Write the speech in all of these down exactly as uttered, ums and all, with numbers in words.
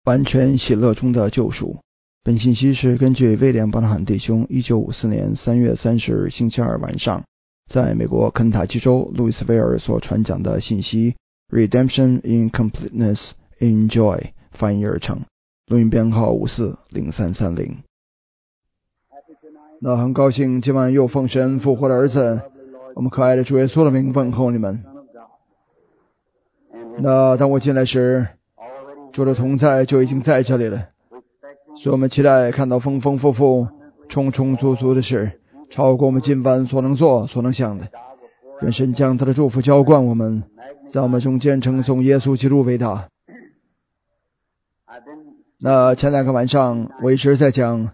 完全喜乐中的救赎。本信息是根据威廉·伯纳罕弟兄一九五四年三月三十日星期二晚上在美国肯塔基州路易斯维尔所传讲的信息 Redemption in Completeness in Joy 翻译而成，录音编号五四零三三零。那很高兴今晚又奉神复活的儿子我们可爱的主耶稣的名问候你们。那当我进来时，主的同在就已经在这里了，所以我们期待看到丰丰富富充充足足的事，超过我们今晚所能做所能想的。愿神将他的祝福浇灌我们，在我们中间称颂耶稣基督为大。那前两个晚上我一直在讲，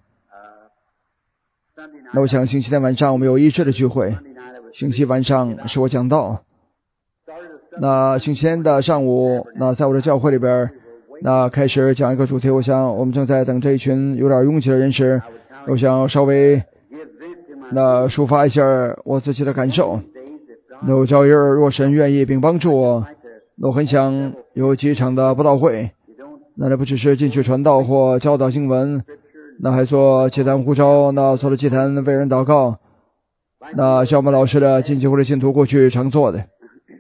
那我想星期天晚上我们有医治的聚会，星期晚上是我讲道。那星期天的上午，那在我的教会里边，那开始讲一个主题，我想我们正在等这一群有点拥挤的人时，我想稍微那抒发一下我自己的感受。那我找人若神愿意并帮助我，那我很想有几场的布道会，那这不只是进去传道或教导经文，那还做祭坛呼召，那做了祭坛为人祷告，那像我们老师的进教会的信徒过去常做的。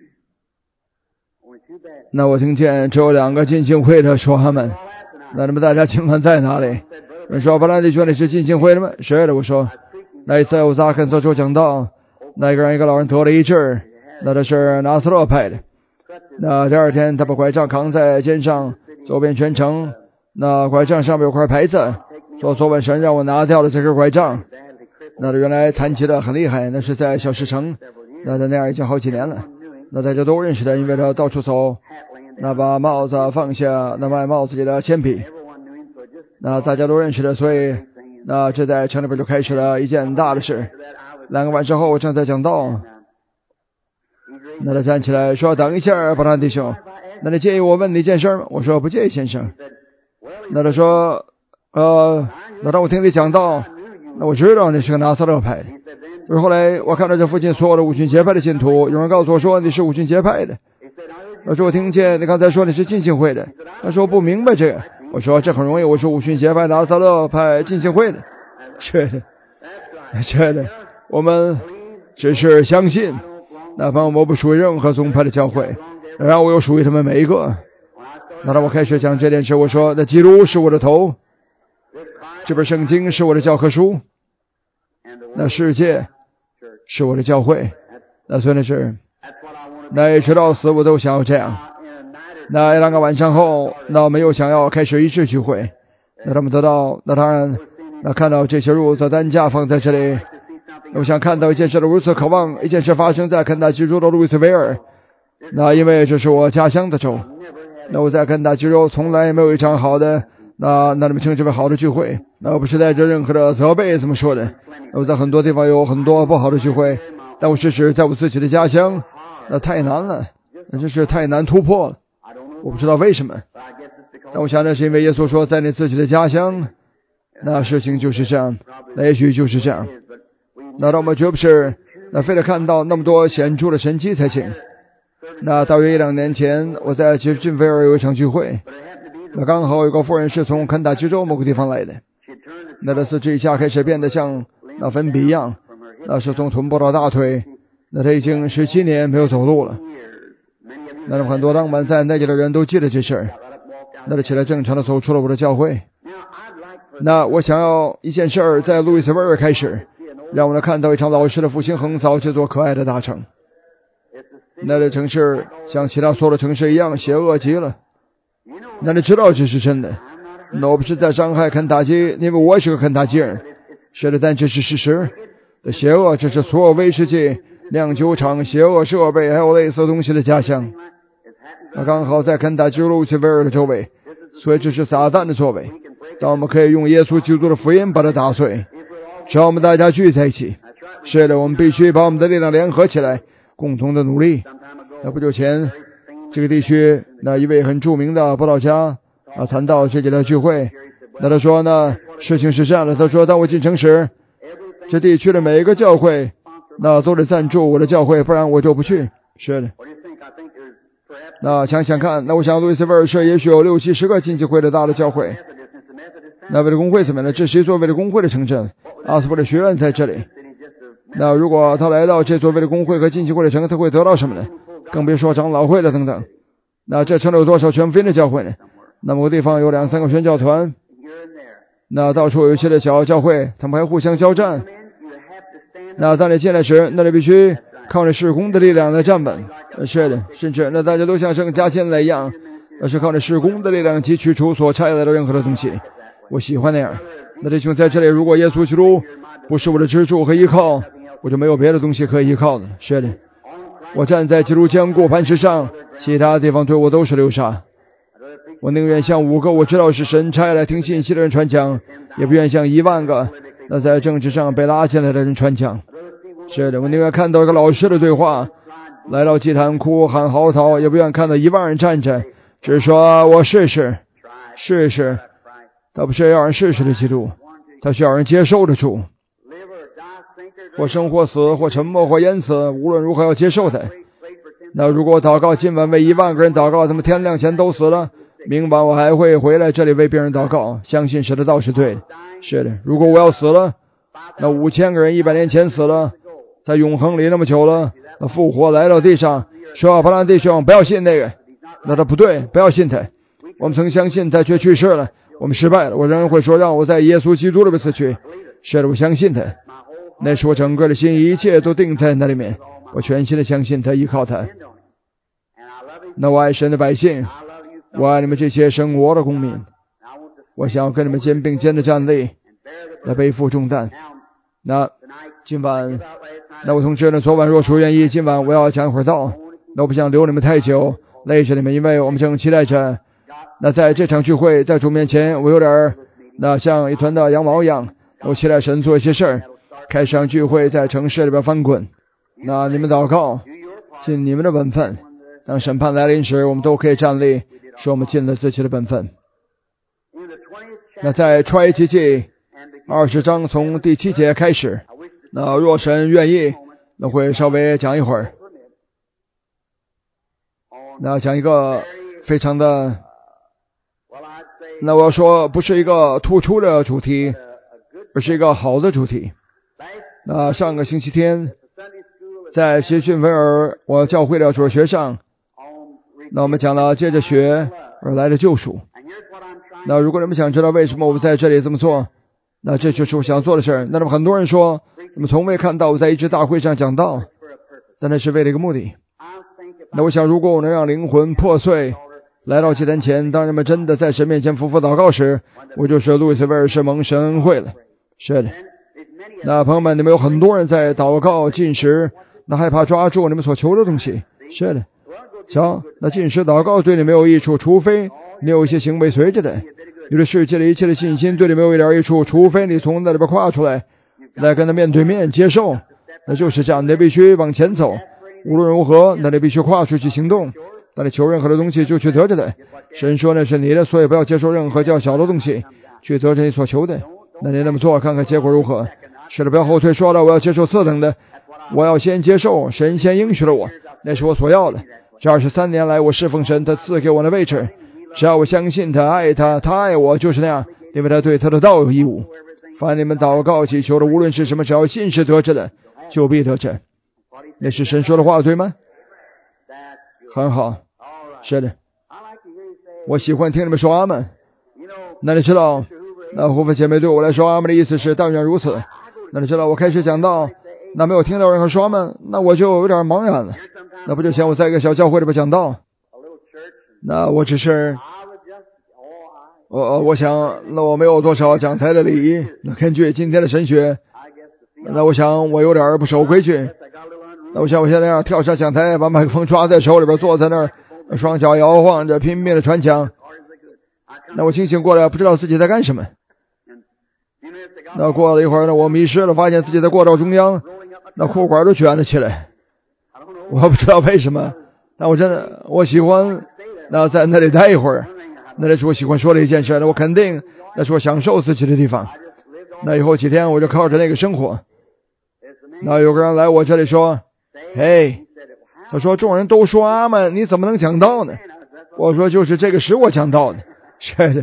那我听见只有两个进信会的说他们，那你们大家请问在哪里？人说：“布兰弟兄，你是进信会的吗？”是的，我说。那一次我在阿肯色州讲道，那个人一个老人得了医治，那他是拿撒勒派的。那第二天他把拐杖扛在肩上，走遍全城。那拐杖上面有块牌子，说昨晚神让我拿掉了这根拐杖。那他原来残疾的很厉害，那是在小石城，那他那样已经好几年了。那大家都认识他，因为他到处走，那把帽子放下，那卖帽子里的铅笔，那大家都认识他，所以那这在城里边就开始了一件大的事。两个晚上后我正在讲道，那他站起来说：“等一下，伯兰弟兄，那你介意我问你一件事吗？”我说：“不介意，先生。”那他说：“呃，那当我听你讲道，那我知道你是个拿撒勒派的。”后来我看到这附近所有的五旬节派的信徒，有人告诉我说你是五旬节派的。我说我听见你刚才说你是浸信会的。他说我不明白这个。我说这很容易，我说五旬节派拿撒勒派浸信会的。是的，是的，我们只是相信，哪怕我不属于任何宗派的教会，然后我又属于他们每一个。那当我开始讲这件事，我说那基督是我的头，这本圣经是我的教科书，那世界是我的教会，那所以那是那一直到死我都想要这样。那两个晚上后，那我们又想要开始一致聚会，那他们得到，那当然那看到这些褥子担架放在这里，我想看到一件事的如此渴望，一件事发生在肯塔基州的路易斯维尔。那因为这是我家乡的州，那我在肯塔基州从来没有一场好的那那你们称之为好的聚会，那我不是带着任何的责备怎么说的。我在很多地方有很多不好的聚会，但我事实在我自己的家乡，那太难了，那真是太难突破了。我不知道为什么，但我想那是因为耶稣说在你自己的家乡，那事情就是这样，那也许就是这样。那让我们绝不是那非得看到那么多显著的神迹才行。那大约一两年前，我在吉郡菲尔有一场聚会，那刚好有个妇人是从肯塔基州某个地方来的，那她四肢一下开始变得像那粉笔一样，那是从臀部到大腿，那她已经十七年没有走路了。那很多当晚在那里的人都记得这事儿，那她起来正常的走出了我的教会。那我想要一件事儿在路易斯维尔开始，让我能看到一场老师的复兴横扫这座可爱的大城。那这城市像其他所有的城市一样邪恶极了，那你知道这是真的。那我不是在伤害肯塔基，因为我是个肯塔基人，是的，但这是事实。的邪恶，这是所有威士忌酿酒厂、邪恶设备还有类似东西的家乡。那刚好在肯塔基路易斯维尔的周围，所以这是撒旦的作为。但我们可以用耶稣基督的福音把它打碎，只要我们大家聚在一起。是的，我们必须把我们的力量联合起来，共同的努力。那不久前这个地区那一位很著名的布道家啊谈到这里的聚会，那他说呢事情是这样的，他说当我进城时，这地区的每一个教会那都得赞助我的教会，不然我就不去。是的， 那想想看，那我想路易斯威尔士也许有六七十个浸信会的大的教会。那为了工会怎么样呢？这是一座为了工会的城镇，阿斯伯的学院在这里。那如果他来到这座为了工会和浸信会的城，他会得到什么呢？更别说长老会了等等。那这城里有多少全福音的教会呢？那么个地方有两三个宣教团，那到处有一些的小教会，他们还互相交战。那当你进来时，那你必须靠着事工的力量来站稳。是的，甚至那大家都像圣家进来一样，那是靠着事工的力量及取出所拆来的任何的东西。我喜欢那样。那弟兄在这里，如果耶稣基督不是我的支柱和依靠，我就没有别的东西可以依靠的。是的，我站在基督坚固磐石上，其他地方对我都是流沙。我宁愿向五个我知道是神差来听信息的人传讲，也不愿向一万个那在政治上被拉进来的人传讲。是的，我宁愿看到一个老师的对话，来到祭坛哭喊嚎啕，也不愿看到一万人站着只说我试试试试。他不是要人试试的基督，他需要人接受的主。或生或死，或沉默或淹死，无论如何要接受他。那如果祷告今晚为一万个人祷告，他们天亮前都死了，明晚我还会回来这里为别人祷告，相信神的道是对的。是的，如果我要死了，那五千个人一百年前死了，在永恒里那么久了，那复活来到地上，说巴兰弟兄不要信那个，那他不对，不要信他。我们曾相信他却去世了，我们失败了，我仍然会说让我在耶稣基督里边死去。是的，我相信他，那是我整个的心，一切都定在那里面，我全心的相信他，依靠他。那我爱神的百姓，我爱你们这些生活的公民，我想要跟你们肩并肩的站立，来背负重担。那今晚，那我同志呢，昨晚若出愿意，今晚我要讲一会儿道，那我不想留你们太久，累着你们，因为我们正期待着。那在这场聚会，在主面前，我有点那像一团的羊毛一样，我期待神做一些事儿，开始让聚会在城市里边翻滚。那你们祷告，尽你们的本分，当审判来临时，我们都可以站立，说我们尽了自己的本分。那在出埃及记二十章从第七节开始，那若神愿意，那会稍微讲一会儿。那讲一个非常的，那我要说不是一个突出的主题，而是一个好的主题。那上个星期天在谢逊维尔我教会的主日学上，那我们讲了接着学而来的救赎。那如果你们想知道为什么我们在这里这么做，那这就是我想做的事儿。那么很多人说你们从未看到我在一支大会上讲道，但那是为了一个目的。那我想如果我能让灵魂破碎来到祭坛前，当人们真的在神面前匍匐祷告时，我就是路易斯威尔士蒙神恩惠了。是的，那朋友们，你们有很多人在祷告进食，那害怕抓住你们所求的东西。是的，瞧，那进食祷告对你没有益处，除非你有一些行为随着的。你对世界的一切的信心对你没有一点益处，除非你从那里边跨出来，来跟他面对面接受。那就是这样，你必须往前走，无论如何，那你必须跨出去行动。当你求任何的东西，就去得着的。神说那是你的，所以不要接受任何较小的东西，去得着你所求的。那你那么做，看看结果如何。是的，不要后退，说了我要接受次等的，我要先接受神先应许了我，那是我所要的。这二十三年来，我侍奉神，他赐给我的位置，只要我相信他，爱他，他爱我，就是那样，因为他对他的道有义务。凡你们祷告祈求的，无论是什么，只要信是得着的，就必得着。那是神说的话，对吗？很好，是的，我喜欢听你们说阿们。那你知道，那胡佛姐妹对我来说，阿们的意思是但愿如此。那你知道，我开始讲到，那没有听到任何说阿们，那我就有点茫然了。那不就像我在一个小教会里边讲道，那我只是，我我想，那我没有多少讲台的礼仪。那根据今天的神学，那我想我有点不守规矩。那我像我现在这样跳上讲台，把麦克风抓在手里边，坐在那儿，双脚摇晃着，拼命的传讲。那我清醒过来，不知道自己在干什么。那过了一会儿呢，我迷失了，发现自己在过道中央，那裤管都卷了起来。我不知道为什么，那我真的我喜欢那在那里待一会儿，那是我喜欢说的一件事。那我肯定那是我享受自己的地方。那以后几天我就靠着那个生活。那有个人来我这里说，嘿， 他说众人都说阿们，你怎么能讲道呢？我说就是这个使我讲道的。是的。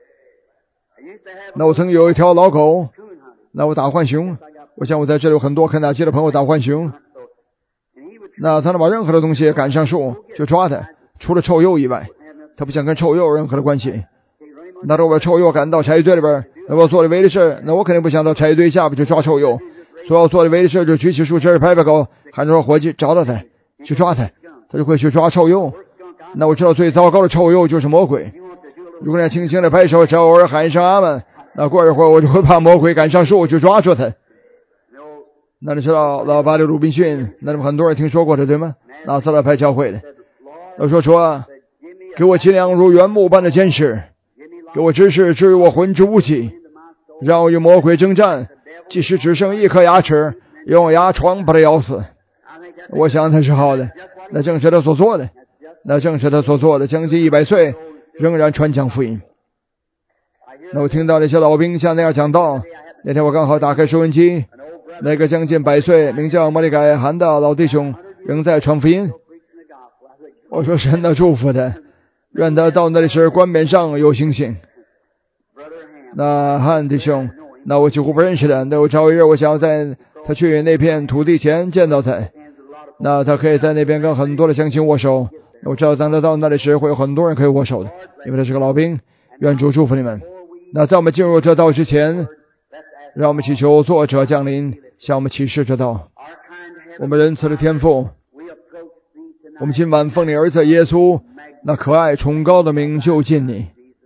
那我曾有一条老狗，那我打浣熊，我想我在这里有很多肯塔基的朋友打浣熊，那他能把任何的东西赶上树就抓它，除了臭鼬以外，他不想跟臭鼬有任何的关系。那如果把臭鼬赶到柴堆里边，那我做的唯一的事，那我肯定不想到柴堆下边去抓臭鼬，所以我做的唯一的事就举起树枝拍拍狗，喊着伙计找到他去抓他，他就会去抓臭鼬。那我知道最糟糕的臭鼬就是魔鬼。如果你轻轻的拍手，只要偶尔喊一声阿们，那过一会儿我就会把魔鬼赶上树去抓住他。那你知道老巴黎鲁宾逊，那么很多人听说过的对吗？拿撒勒派教会的。我说主啊，给我尽量如原木般的坚持，给我知识至于我魂之无极，让我与魔鬼征战，即使只剩一颗牙齿，用牙床把它咬死。我想他是好的，那正是他所做的，那正是他所做的，将近一百岁仍然传讲福音。那我听到那些老兵像那样讲道，那天我刚好打开收音机，那个将近百岁名叫莫里改韩的老弟兄仍在传福音。我说神的祝福他，愿他到那里时冠冕上有星星。那汉弟兄，那我几乎不认识的，那我找一日我想要在他去那片土地前见到他，那他可以在那边跟很多的乡亲握手。我知道当他到那里时会有很多人可以握手的，因为他是个老兵。愿主祝福你们。那在我们进入这道之前，让我们祈求作者降临，向我们启示这道。我们仁慈的天父，我们今晚奉你儿子耶稣那可爱崇高的名就近你。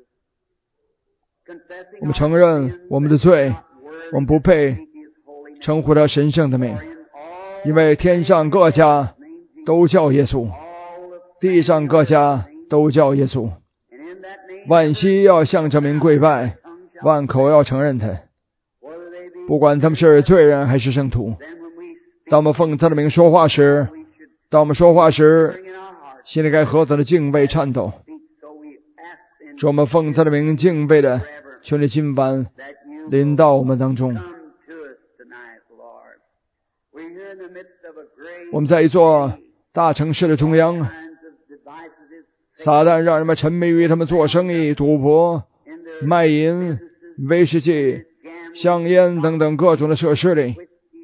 我们承认我们的罪，我们不配称呼他神圣的名，因为天上各家都叫耶稣，地上各家都叫耶稣。万膝要向这名跪拜，万口要承认他，不管他们是罪人还是圣徒。当我们奉他的名说话时，当我们说话时，心里该何等的敬畏颤抖。主，我们奉他的名敬畏的，求你今晚临到我们当中。我们在一座大城市的中央，撒旦让人们沉迷于他们做生意、赌博、卖淫、威士忌、香烟等等各种的设施里。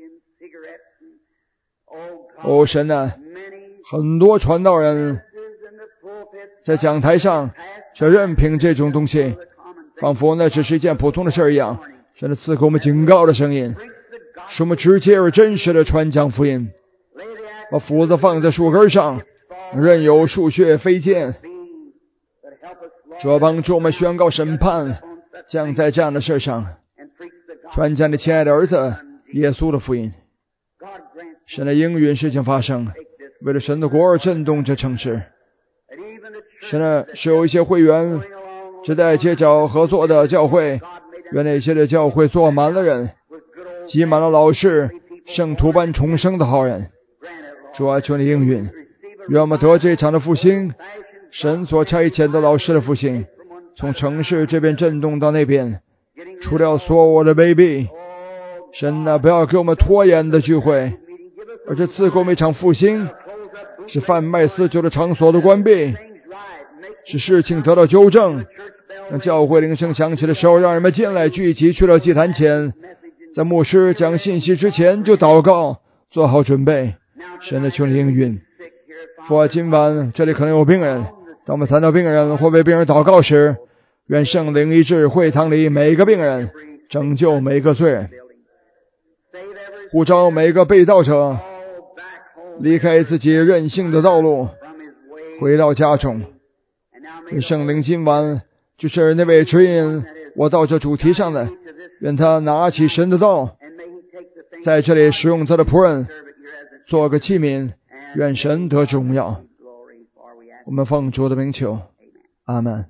哦，神啊，很多传道人在讲台上却任凭这种东西，仿佛那只是一件普通的事一样。神的赐给我们警告的声音，使我们直接而真实的传讲福音。把斧子放在树根上，任由树穴飞溅。主帮助我们宣告审判将在这样的事上，传讲你亲爱的儿子耶稣的福音。神的应允事情发生，为了神的国而震动这城市。神呢，是有一些会员只在街角合作的教会，愿那些的教会坐满了人，挤满了老师，圣徒般重生的好人。主啊，求你应允，愿我们得这场的复兴，神所差遣的老师的复兴，从城市这边震动到那边，除掉所有的卑鄙。神啊，不要给我们拖延的聚会，而是赐给我们一场复兴，是贩卖私酒的场所的关闭，使事情得到纠正。当教会铃声响起的时候，让人们进来聚集去到祭坛前，在牧师讲信息之前就祷告，做好准备。神的求你应允。父啊，今晚这里可能有病人，当我们谈到病人或为病人祷告时，愿圣灵医治会堂里每一个病人，拯救每一个罪人，呼召每一个被盗者离开自己任性的道路，回到家中。圣灵今晚就是那位指引我到这主题上的，愿他拿起神的道，在这里使用他的仆人做个器皿，愿神得荣耀。我们奉主的名求，阿们。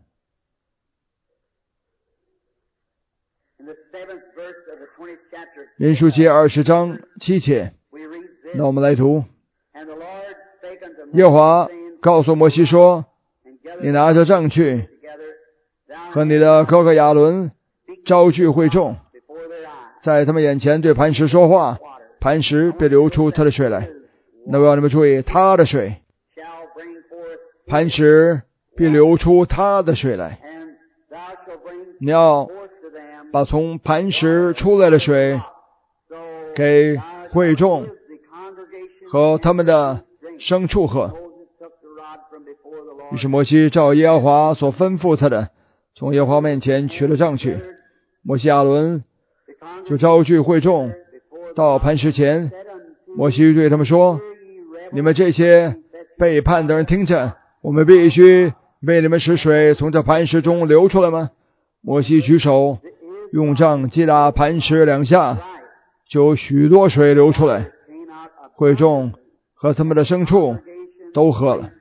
民数记二十章七节，那我们来读。耶和华告诉摩西说，你拿着杖去，和你的哥哥亚伦招聚会众，在他们眼前对磐石说话，磐石便流出他的水来。 那我要你们注意，他的水，磐石必流出他的水来。你要把从磐石出来的水给会众和他们的牲畜喝。于是摩西照耶和华所吩咐他的，从耶和华面前取了杖去。摩西亚伦就招聚会众到磐石前。摩西对他们说：你们这些背叛的人听着，我们必须为你们使水从这磐石中流出来吗？摩西举手用杖击打磐石两下，就有许多水流出来，会众和他们的牲畜都喝了。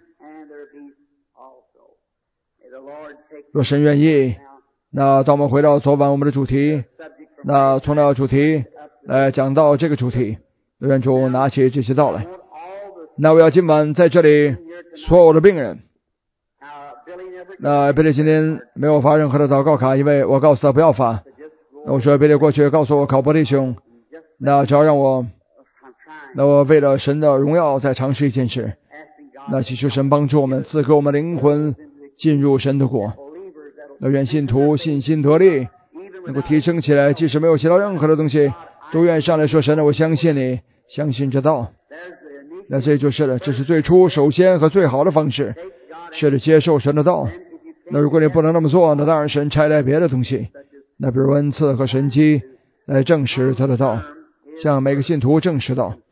若神愿意，那当我们回到昨晚我们的主题，那从那主题来讲到这个主题，愿主拿起这些道来。那我要今晚在这里所有的病人，那贝利今天没有发任何的祷告卡，因为我告诉他不要发。那我说贝利过去告诉我考伯弟兄，那只要让我，那我为了神的荣耀再尝试一件事，那祈求神帮助我们，赐给我们灵魂进入神的国。那愿信徒信心得力，能够提升起来，即使没有学到任何的东西，都愿上来说神啊，我相信你，相信这道。那这就是了，这是最初首先和最好的方式，是的，接受神的道。那如果你不能那么做，那当然神差来别的东西，那比如恩赐和神迹来证实他的道，向每个信徒证实道。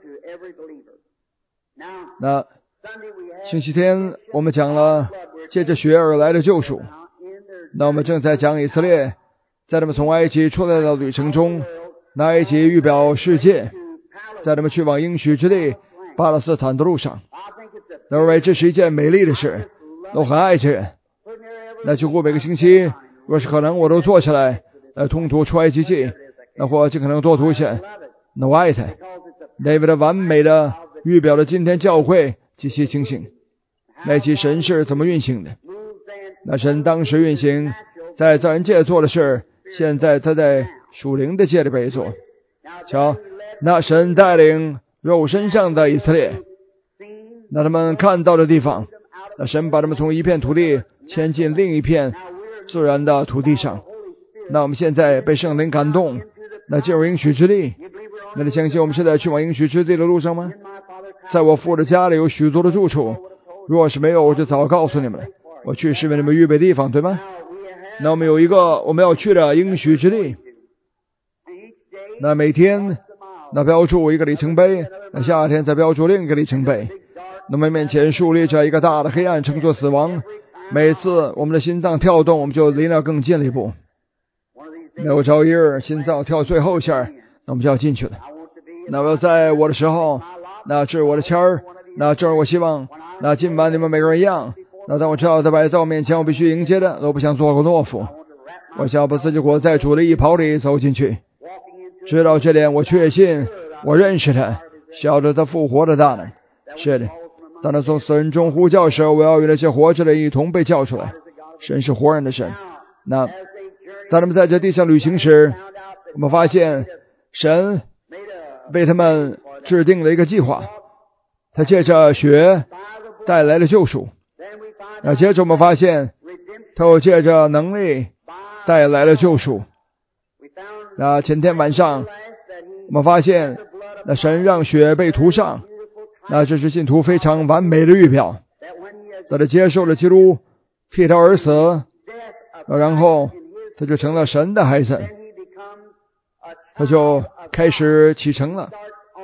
那星期天我们讲了借着血而来的救赎。那我们正在讲以色列在他们从埃及出来的旅程中，那埃及预表世界，在他们去往应许之地巴勒斯坦的路上。那认为这是一件美丽的事，我很爱这人。那几乎每个星期若是可能我都坐下来呃，通读出埃及记，那或尽可能多读一些。那我爱他，那为了完美的预表了今天教会这些情形，那其神是怎么运行的。那神当时运行在自然界做的事，现在他在属灵的界里边做。瞧，那神带领肉身上的以色列，那他们看到的地方，那神把他们从一片土地迁进另一片自然的土地上。那我们现在被圣灵感动，那进入应许之地。那你相信我们现在去往应许之地的路上吗？在我父的家里有许多的住处，若是没有，我就早告诉你们了。我去是为你们预备地方，对吗？那我们有一个我们要去的应许之地，那每天那标注一个里程碑，那夏天再标注另一个里程碑。那么面前树立着一个大的黑暗，称作死亡。每次我们的心脏跳动，我们就离那更近了一步。那有朝一日心脏跳最后一下，那我们就要进去了。那我要在我的时候，那这是我的签儿，那正是我希望，那今晚你们每个人一样。那当我知道他摆在我面前，我必须迎接的，我不想做个懦夫。我想把自己裹在主的衣袍里走进去。知道这点，我确信，我认识他，晓得他复活的大能。是的，当他从死人中呼叫时，我要与那些活着的一同被叫出来。神是活人的神。那当他们在这地上旅行时，我们发现神为他们制定了一个计划，他借着血带来了救赎。那接着我们发现他又借着能力带来了救赎。那前天晚上我们发现那神让血被涂上，那这是信徒非常完美的预表。在他接受了基督替他而死，然后他就成了神的孩子，他就开始启程了。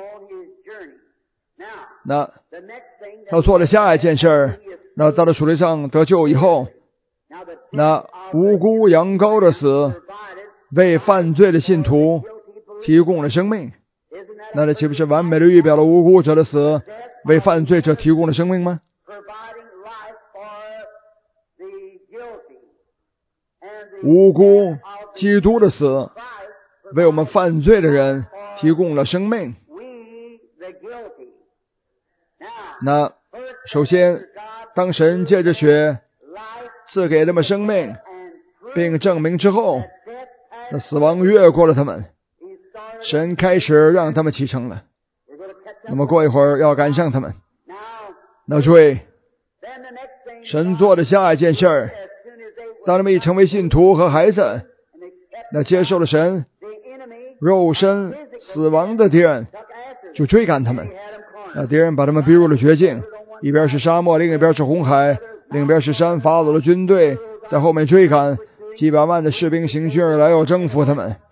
那他做了下一件事，那到了属灵上得救以后，那无辜羊羔的死为犯罪的信徒提供了生命。那这岂不是完美的预表了无辜者的死为犯罪者提供了生命吗？无辜基督的死为我们犯罪的人提供了生命。那首先当神借着血赐给他们生命并证明之后，那死亡越过了他们，神开始让他们启程了。 那么过一会儿要赶上他们。那注意，神做的下一件事儿，当他们已成为信徒和孩子，那接受了神，肉身死亡的敌人就追赶他们。那敌人把他们逼入了绝境，一边是沙漠，另一边是红海，另一边是山，法老的军队在后面追赶，几百万的士兵行军而来，要征服他们。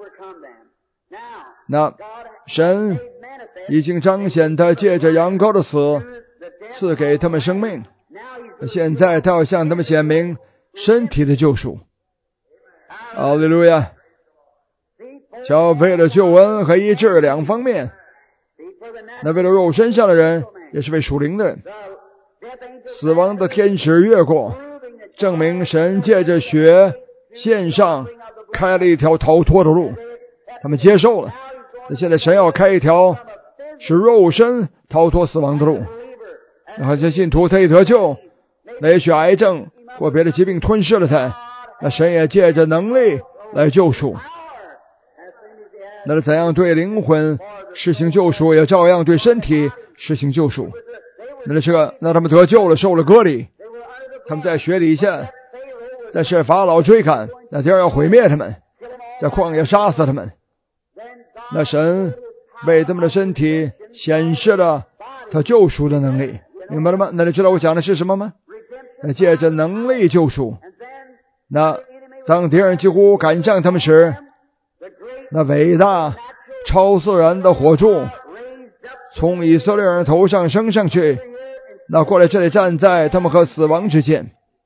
那神已经彰显他借着羊羔的死赐给他们生命，现在他要向他们显明身体的救赎。哈利路亚！瞧，为了救恩和医治两方面，那为了肉身上的人，也是为属灵的人。死亡的天使越过，证明神借着血线上开了一条逃脱的路，他们接受了。那现在神要开一条使肉身逃脱死亡的路。好像信徒他一得救，那也许癌症或别的疾病吞噬了他，那神也借着能力来救赎。那怎样对灵魂实行救赎，也照样对身体实行救赎。那这个，那他们得救了，受了割礼，他们在血底下，在是法老追赶，那敌人要毁灭他们，在旷野杀死他们。那神为他们的身体显示了他救赎的能力，明白了吗？那你知道我讲的是什么吗？那借着能力救赎。那当敌人几乎赶上他们时，那伟大超自然的火柱从以色列人头上升上去，那过来这里站在他们和死亡之间。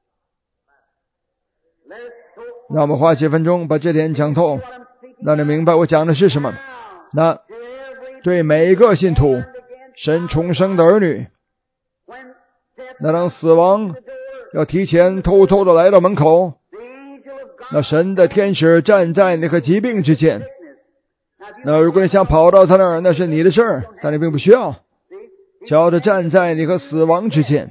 那我们花几分钟把这点讲透，让你明白我讲的是什么。那对每一个信徒，神重生的儿女，那当死亡要提前偷偷的来到门口，那神的天使站在你和疾病之间。那如果你想跑到他那儿，那是你的事儿，但你并不需要。瞧着站在你和死亡之间。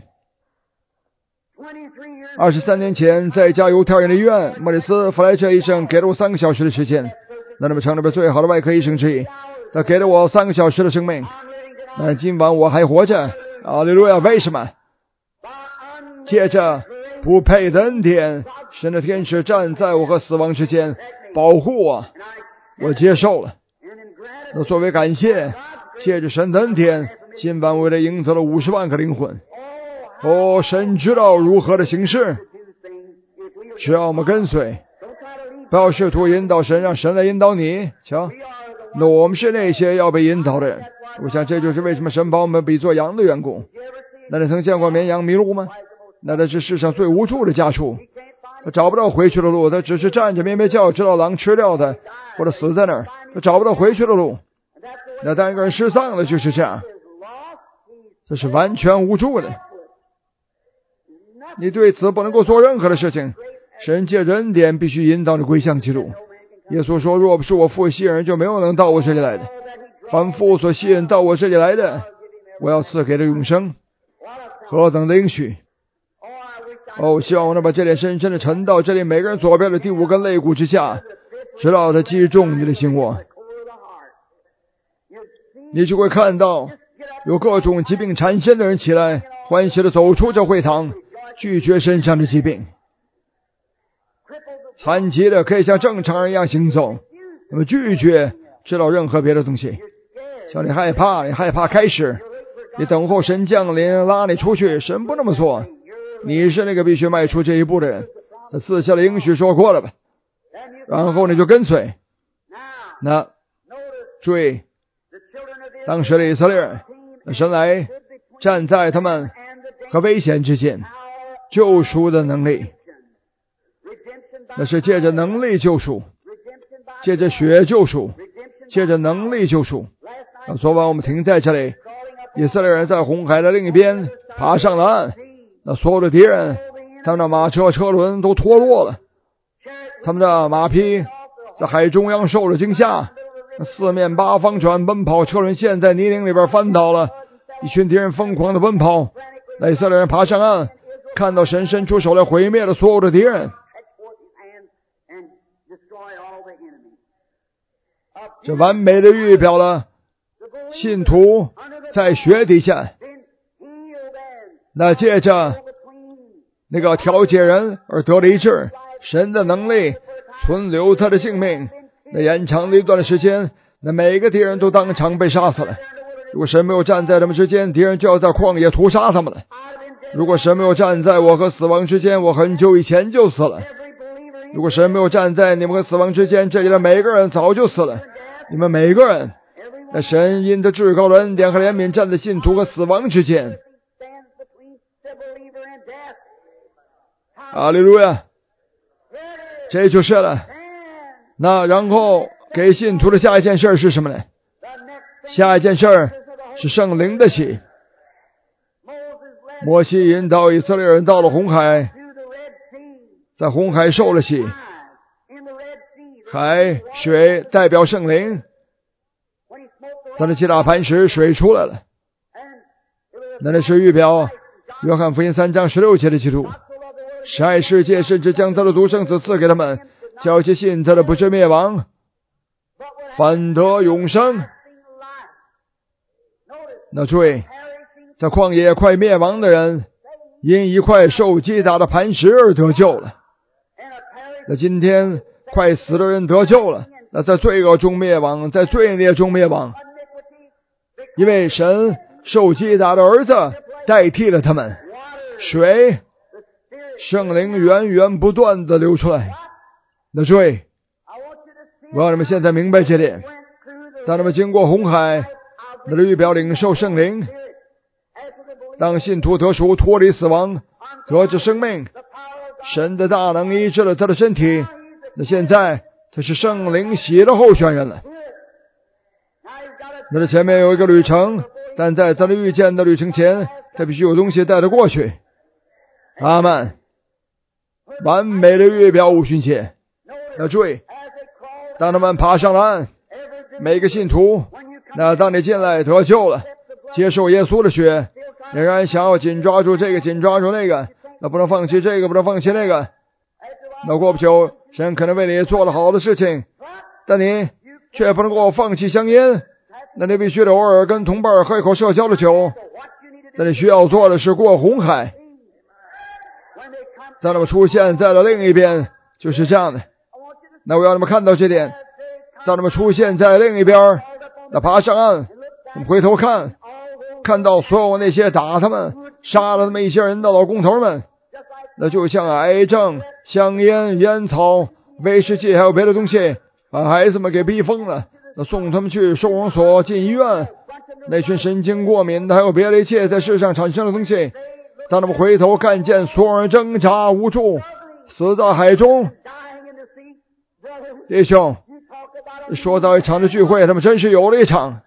二十三年前，在一家犹太人的医院，莫里斯·弗莱彻医生给了我三个小时的时间，那他们城里边最好的外科医生之一，他给了我三个小时的生命。那今晚我还活着，哈利路亚！为什么？借着不配的恩典，神的天使站在我和死亡之间，保护我，我接受了。那作为感谢，借着神的恩典，今晚为了赢得了五十万个灵魂。哦，神知道如何的行事，只要我们跟随，不要试图引导神，让神来引导你。瞧，那我们是那些要被引导的人。我想这就是为什么神把我们比作羊的缘故。那你曾见过绵羊迷路吗？那这是世上最无助的家畜，他找不到回去的路，他只是站着咩咩叫，直到狼吃掉他，或者死在那儿，他找不到回去的路。那当一个人失丧了就是这样，这是完全无助的。你对此不能够做任何的事情，神借着恩典必须引导你归向基督。耶稣说，若不是我父吸引人，就没有能到我这里来的，凡父所吸引到我这里来的，我要赐给他永生。何等的应许！哦，我希望我能把这点深深的沉到这里每个人左边的第五根肋骨之下，直到它击中你的心窝，你就会看到有各种疾病缠身的人起来，欢喜的走出这会堂，拒绝身上的疾病。残疾的可以像正常人一样行走，那么拒绝知道任何别的东西。像你害怕，你害怕开始，你等候神降临拉你出去，神不那么做，你是那个必须迈出这一步的人。他赐下了应许说过了吧，然后你就跟随。那注意，当时的以色列神来站在他们和危险之间，救赎的能力，那是借着能力救赎，借着血救赎，借着能力救赎。那昨晚我们停在这里，以色列人在红海的另一边爬上了岸，那所有的敌人，他们的马车车轮都脱落了，他们的马匹在海中央受了惊吓，四面八方转奔跑，车轮陷在泥泞里边翻倒了，一群敌人疯狂的奔跑。那以色列人爬上岸，看到神伸出手来毁灭了所有的敌人。这完美的预表了信徒在血底下，那借着那个调解人而得了医治，神的能力存留他的性命，那延长了一段的时间，那每个敌人都当场被杀死了。如果神没有站在他们之间，敌人就要在旷野屠杀他们了。如果神没有站在我和死亡之间，我很久以前就死了。如果神没有站在你们和死亡之间，这里的每个人早就死了。你们每个人，那神因他至高的恩典和怜悯站在信徒和死亡之间。哈利路亚，这就是了。那然后给信徒的下一件事是什么呢？下一件事是圣灵的喜。摩西引导以色列人到了红海，在红海受了洗，海水代表圣灵，在那击打磐石，水出来了。那那是预表约翰福音三章十六节的记录，神爱世界，甚至将他的独生子赐给他们，叫一切信他的不至灭亡，反得永生。那注意，在旷野快灭亡的人，因一块受击打的磐石而得救了。那今天快死的人得救了，那在罪恶中灭亡，在罪孽中灭亡，因为神受击打的儿子代替了他们，水圣灵源源不断的流出来。那注意，我要你们现在明白这点，当他们经过红海，那是预表领受圣灵。当信徒得赎，脱离死亡，得着生命，神的大能医治了他的身体，那现在他是圣灵喜的候选人了。那这前面有一个旅程，但在他的遇见的旅程前，他必须有东西带他过去。阿们。完美的预表五旬节。那注意，当他们爬上了岸，每个信徒，那当你进来得救了，接受耶稣的血，仍然想要紧抓住这个，紧抓住那个，那不能放弃这个，不能放弃那个。那过不久，神可能为你做了好的事情，但你却不能够放弃香烟。那你必须得偶尔跟同伴喝一口社交的酒。那你需要做的是过红海。当他们出现在了另一边，就是这样的。那我要你们看到这点，当他们出现在另一边，那爬上岸，他们回头看，看到所有那些打他们、杀了他们一些人的老工头们，那就像癌症、香烟、烟草、威士忌还有别的东西，把孩子们给逼疯了，那送他们去收容所、进医院。那群神经过敏的还有别的一切在世上产生的东西，当他们回头看见所有人挣扎无助，死在海中。弟兄，说到一场的聚会，他们真是有了一场。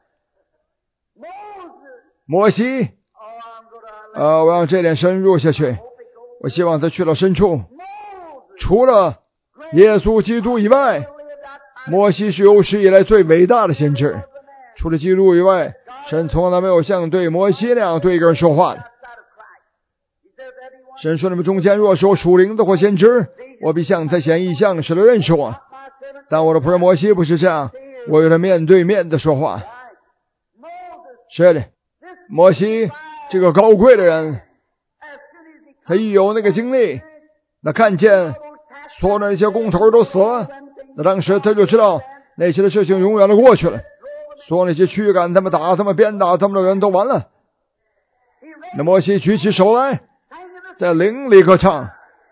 摩西，呃，我让这点深入下去，我希望他去到深处。除了耶稣基督以外，摩西是有史以来最伟大的先知。除了基督以外，神从来没有像对摩西那样对一个人说话的。神说，你们中间若是有属灵的或先知，我必向他显异象，使他认识我。但我的仆人摩西不是这样，我与他面对面的说话。是的，摩西这个高贵的人，他一有那个经历，那看见所有的那些工头都死了，那当时他就知道那些的事情永远都过去了，所有那些驱赶他们、打他们、鞭打他们的人都完了。那摩西举起手来，在灵里歌唱。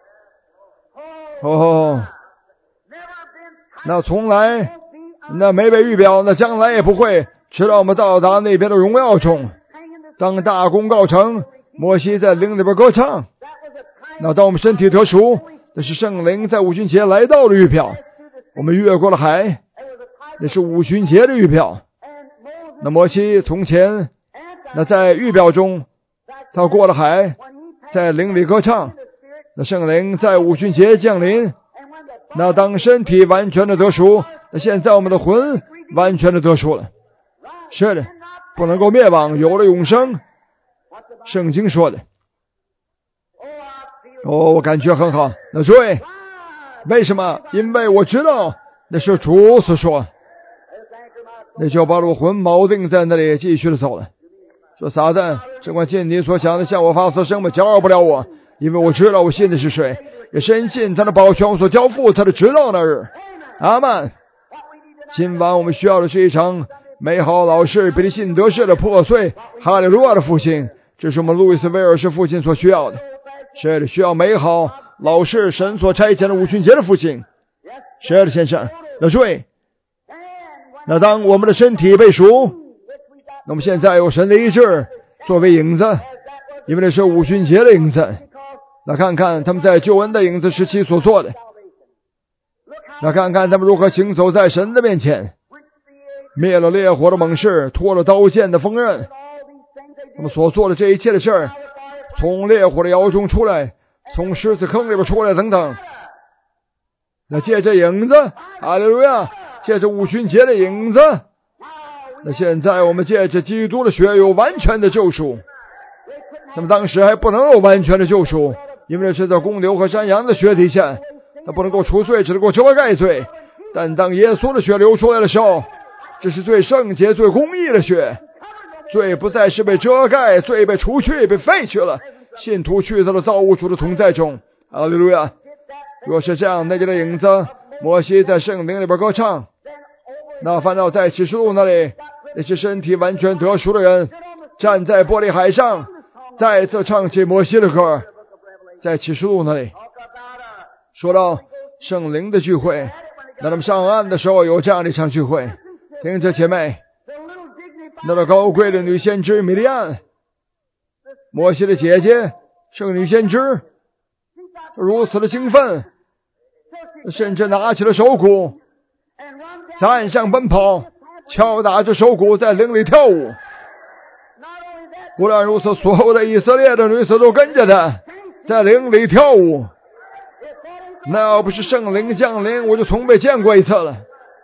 哦，那从来那没被预表，那将来也不会，直到我们到达那边的荣耀中。当大功告成，摩西在灵里边歌唱。那当我们身体得赎，那是圣灵在五旬节来到的预表。我们越过了海，那是五旬节的预表。那摩西从前，那在预表中，他过了海，在灵里歌唱。那圣灵在五旬节降临。那当身体完全的得赎，那现在我们的魂完全的得赎了。是的，不能够灭亡，有了永生。圣经说的。哦，我感觉很好。那诸位，为什么？因为我知道那是主所说。 那就把我魂锚定在那里，继续的走了。说撒旦，尽管尽你所想的向我发射生吧，搅扰不了我，因为我知道我信的是谁，也深信他的保全我所交付他的直到那日。阿们。今晚我们需要的是一场美好老式比利信德式的破碎哈利路亚的复兴，这是我们路易斯威尔士父亲所需要的。是的，需要美好老式神所差遣的五旬节的复兴。是的，先生。那诸位，那当我们的身体被赎，那么现在有神的医治作为影子，因为那是五旬节的影子。那看看他们在救恩的影子时期所做的，那看看他们如何行走在神的面前，灭了烈火的猛士，脱了刀剑的锋刃，他们所做的这一切的事儿，从烈火的窑中出来，从狮子坑里边出来等等。那借着影子，哈利路亚，借着五旬节的影子，那现在我们借着基督的血有完全的救赎。他们当时还不能有完全的救赎，因为这是在公牛和山羊的血底下，它不能够除罪，只能够遮盖罪。但当耶稣的血流出来的时候，这是最圣洁最公义的血，罪不再是被遮盖，罪被除去，被废去了，信徒去到了造物主的同在中。哈利路亚。若是这样，那就的影子，摩西在圣灵里边歌唱，那反倒在启示录那里，那些身体完全得赎的人站在玻璃海上，再次唱起摩西的歌。在启示录那里说到圣灵的聚会，那他们上岸的时候有这样的一场聚会。听着姐妹，那个高贵的女先知米利暗，摩西的姐姐圣女先知，如此的兴奋，甚至拿起了手鼓，在岸上奔跑，敲打着手鼓，在灵里跳舞。无论如此，所有的以色列的女子都跟着他，在灵里跳舞。那要不是圣灵降临，我就从未见过一次了。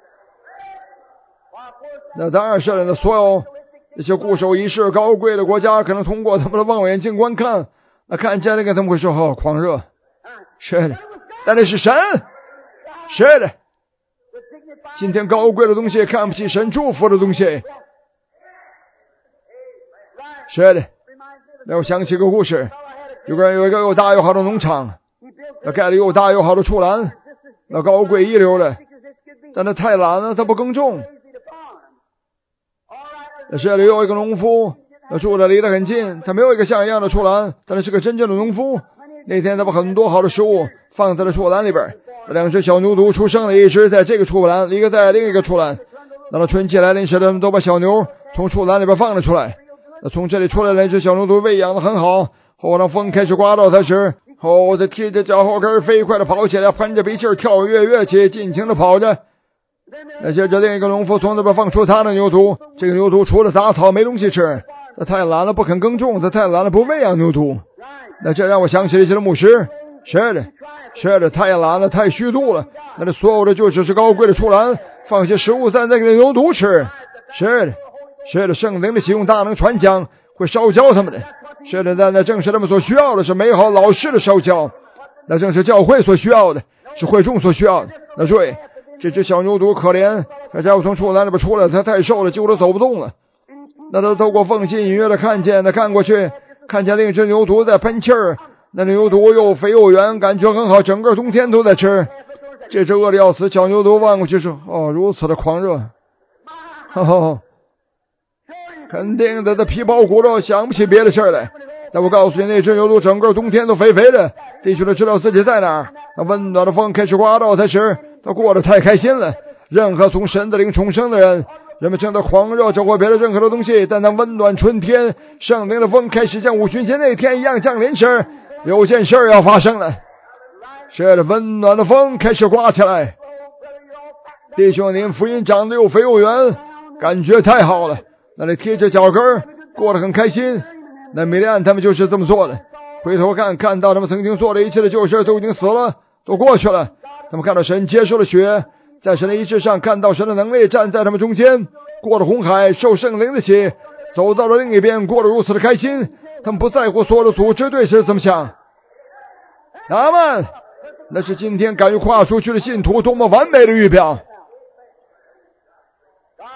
那当然是了，那所有那些固守仪式高贵的国家，可能通过他们的望远镜观看，那看见那个他们会说哦，狂热。是的，但那是神。是的，今天高贵的东西看不起神祝福的东西。是的，那我想起个故事，有个人有一个又大又好的农场，他盖了又大又好的畜栏，那高贵一流的，但他太懒了，他不耕种。那这里有一个农夫，他住的离得很近，他没有一个像样的畜栏，但他是个真正的农夫。那天他把很多好的食物放在了畜栏里边，两只小牛犊出生了，一只在这个畜栏，一个在另一个畜栏。那么春季来临时，他们都把小牛从畜栏里边放了出来。那从这里出来了一只小牛犊，喂养的很好。后当风开始刮到它时，哦，它踢着脚后跟飞快的跑起来，喷着鼻气跳跃跃起，尽情的跑着。那接着另一个农夫从那边放出他的牛犊，这个牛犊除了杂草没东西吃，他太懒了，不肯耕种，他太懒了，不喂养牛犊。那这让我想起了一些牧师，是的，是的，太懒了，太虚度了。那这所有的就只是高贵的畜栏，放些食物在那个牛犊吃。是的，是的，圣灵的启用大能传讲会烧焦他们的。是的，那那正是他们所需要的，是美好老师的烧焦。那正是教会所需要的，是会众所需要的。那诸位，这只小牛犊可怜，他家伙从畜栏里边出来，他太瘦了，几乎都走不动了。那他透过缝隙隐约的看见，他看过去，看见另一只牛犊在喷气儿。那牛犊又肥又圆，感觉很好，整个冬天都在吃。这只饿得要死，小牛犊望过去说：“哦，如此的狂热！”哦，肯定的，他皮包骨头，想不起别的事来。但我告诉你，那只牛犊整个冬天都肥肥的，弟兄都知道自己在哪儿。那温暖的风开始刮到他时，他过得太开心了。任何从神的灵重生的人，人们正在狂热着过别的任何的东西，但当温暖春天，圣灵的风开始像五旬节那天一样降临时，有件事要发生了。是的，温暖的风开始刮起来。弟兄，您福音长得又肥又圆，感觉太好了。那里贴着脚跟，过得很开心。那米利暗他们就是这么做的。回头看，看到他们曾经做的一切的旧事都已经死了，都过去了。他们看到神接受了血，在神的仪式上看到神的能力站在他们中间，过了红海，受圣灵的洗，走到了另一边，过得如此的开心。他们不在乎所有的组织对谁怎么想。阿们，那是今天敢于跨出去的信徒多么完美的预表。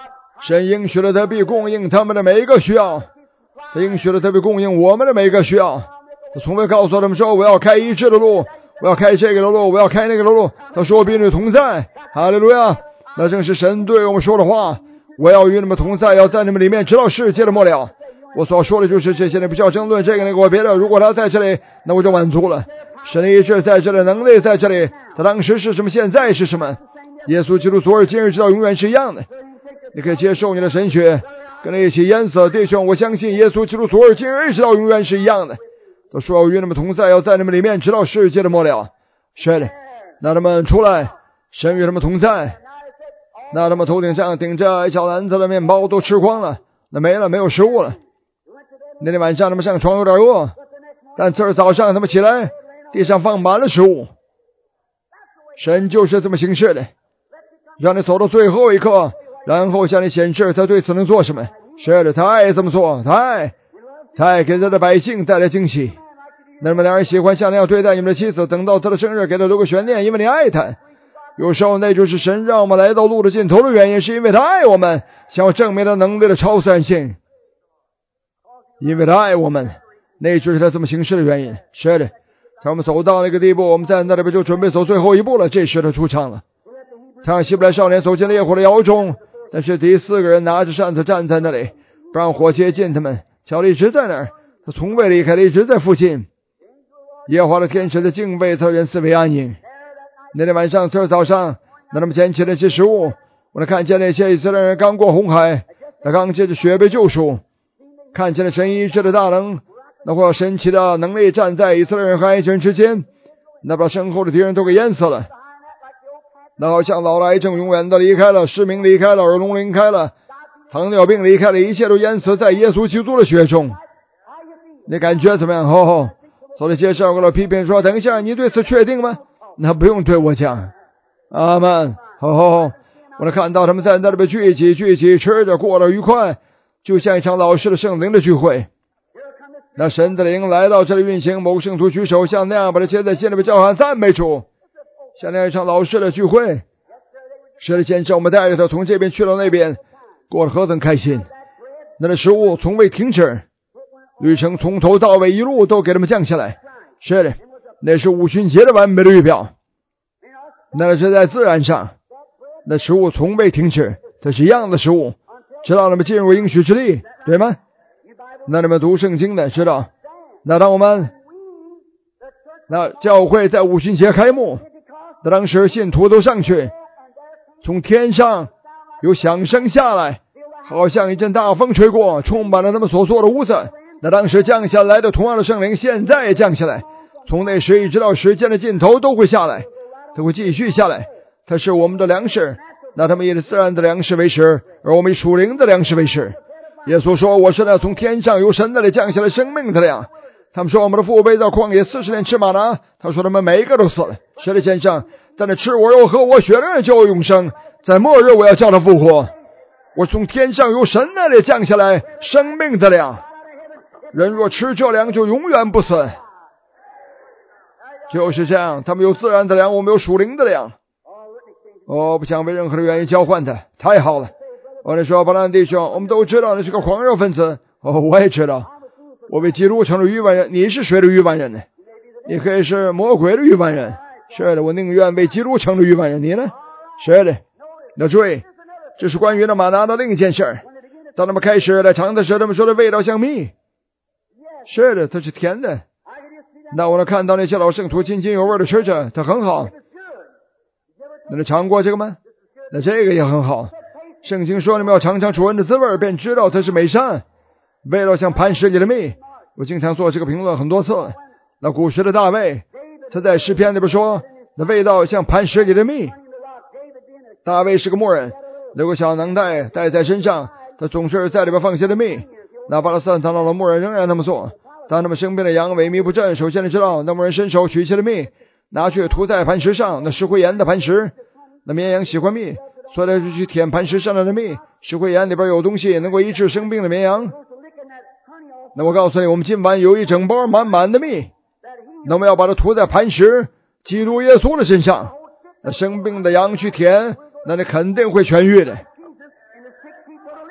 神应许了他必供应他们的每一个需要，他应许了他必供应我们的每一个需要。他从未告诉他们说我要开医治的路，我要开这个的路，我要开那个的路。他说我必与你同在，哈利路亚。那正是神对我们说的话，我要与你们同在，要在你们里面直到世界的末了。我所说的就是这些，你不需要争论这个那个我别的，如果他在这里，那我就满足了。神的医治在这里，能力在这里，他当时是什么，现在是什么。耶稣基督昨日今日直到永远是一样的。你可以接受你的神学，跟他一起淹死，弟兄，我相信耶稣基督昨日今日直到永远是一样的。他说要与你们同在，要在你们里面直到世界的末了。是的，那他们出来，神与他们同在。那他们头顶上顶着一小篮子的面包都吃光了，那没了，没有食物了。那天晚上他们上床有点饿，但次日早上他们起来，地上放满了食物。神就是这么行事的，让你走到最后一刻，然后向你显示他对此能做什么。是的，他爱这么做，他爱他爱给他的百姓带来惊喜。那么两人喜欢像那样对待你们的妻子，等到他的生日给他留个悬念，因为你爱他。有时候那就是神让我们来到路的尽头的原因，是因为他爱我们，想要证明他能力的超自然性。因为他爱我们，那就是他这么行事的原因。是的，当我们走到那个地步，我们在那里边就准备走最后一步了。这时他出场了，他让希伯来少年走进烈火的窑中，但是第四个人拿着扇子站在那里，不让火接近他们。乔利一直在那儿，他从未离开，一直在附近。耶和华的天使的敬畏他人四围安营。那天晚上，次日早上，那他们捡起了些食物，我们看见那些以色列人刚过红海，他刚借着血被救赎，看见了神医治的大能，那或神奇的能力站在以色列人和埃及人之间，那把身后的敌人都给淹死了。那好像老的癌症永远的离开了，失明离开了，耳聋离开了，糖尿病离开了，一切都淹死在耶稣基督的血中。你感觉怎么样？吼吼！走在街上，我老批评说：“等一下，你对此确定吗？”那不用对我讲。阿们。吼吼！我能看到他们在那里边聚集聚集，吃着过得愉快，就像一场老式的圣灵的聚会。那神的灵来到这里运行，某圣徒举手像那样把它接在心里边叫喊赞美主，像那样一场老式的聚会。是的，先生，我们带着他从这边去到那边，过得何等开心！那的食物从未停止，旅程从头到尾一路都给他们降下来。是的，那是五旬节的完美的预表。那是在自然上，那食物从未停止，这是一样的食物，直到他们进入应许之地，对吗？那你们读圣经的知道，那当我们那教会在五旬节开幕，那当时信徒都上去，从天上有响声下来，好像一阵大风吹过，充满了他们所坐的屋子。那当时降下来的同样的圣灵现在也降下来，从那时一直到时间的尽头都会下来，都会继续下来。它是我们的粮食，那他们以自然的粮食为食，而我们以属灵的粮食为食。耶稣说，我是那从天上由神那里降下来生命的粮。他们说我们的父辈在旷野四十年吃玛拿，他说他们每一个都死了。是的，先生，在那吃我肉喝我血的人就有永生，在末日我要叫他复活。我从天上由神那里降下来生命的粮，人若吃这粮就永远不死。就是这样，他们有自然的粮，我们有属灵的粮。我不想为任何的原因交换它，太好了。我跟你说，巴兰弟兄，我们都知道你是个狂热分子。哦，我也知道，我被基督成了亿万人。你是谁的亿万人呢？你可以是魔鬼的亿万人。是的，我宁愿为基督成了亿万人。你呢？是的。那注意，这是关于那玛拿的另一件事。当他们开始来尝的时候，他们说的味道像蜜。是的，它是甜的。那我能看到那些老圣徒津津有味的吃着，它很好。那你尝过这个吗？那这个也很好。圣经说你们要尝尝主恩的滋味，便知道它是美善，味道像磐石里的蜜。我经常做这个评论很多次。那古时的大卫，他在诗篇里边说，那味道像磐石里的蜜。大卫是个牧人，有个小囊袋带在身上，他总是在里边放下的蜜。哪怕他散藏到了牧人仍然那么做。当他们生病的羊萎靡不振，首先你知道，那牧人伸手取下的蜜，拿去涂在磐石上，那石灰岩的磐石。那绵羊喜欢蜜，所以他就去舔磐石上的蜜。石灰岩里边有东西能够医治生病的绵羊。那我告诉你，我们今晚有一整包满满的蜜，那我们要把它涂在磐石基督耶稣的身上。那生病的羊去舔，那你肯定会痊愈的。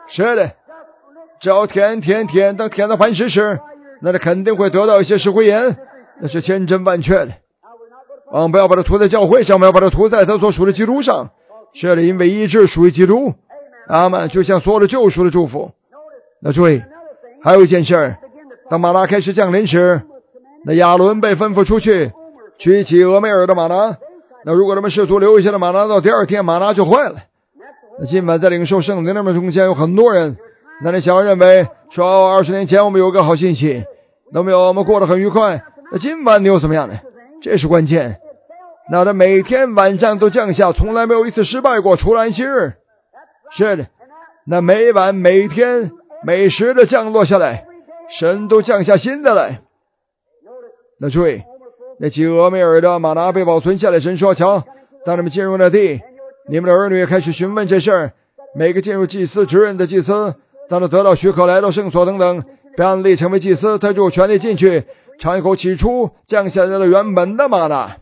是的，只要天天天等天的磐石时，那他肯定会得到一些石灰岩，那是千真万确的。我们不要把它涂在教会上，我们要把它涂在他所属的基督上。是的，因为医治属于基督。阿们，就像所有的救赎的祝福。那注意，还有一件事，当玛拿开始降临时，那亚伦被吩咐出去取起俄梅尔的玛拿。那如果他们试图留下的玛拿到第二天，玛拿就坏了。那今晚在领受圣灵的们中间有很多人，那你想要认为说二十年前我们有个好信息，那么我们过得很愉快，那今晚你又怎么样呢？这是关键。那他每天晚上都降下，从来没有一次失败过，除了安息日。是的，那每晚每天每时的降落下来，神都降下新的来。那注意，那几俄梅尔的玛拿被保存下来，神说，瞧，当你们进入那地，你们的儿女开始询问这事儿，每个进入祭司职任的祭司，当他得到许可来到圣所等等，被按立成为祭司，他就有权利进去尝一口起初降下来的原本的玛拿。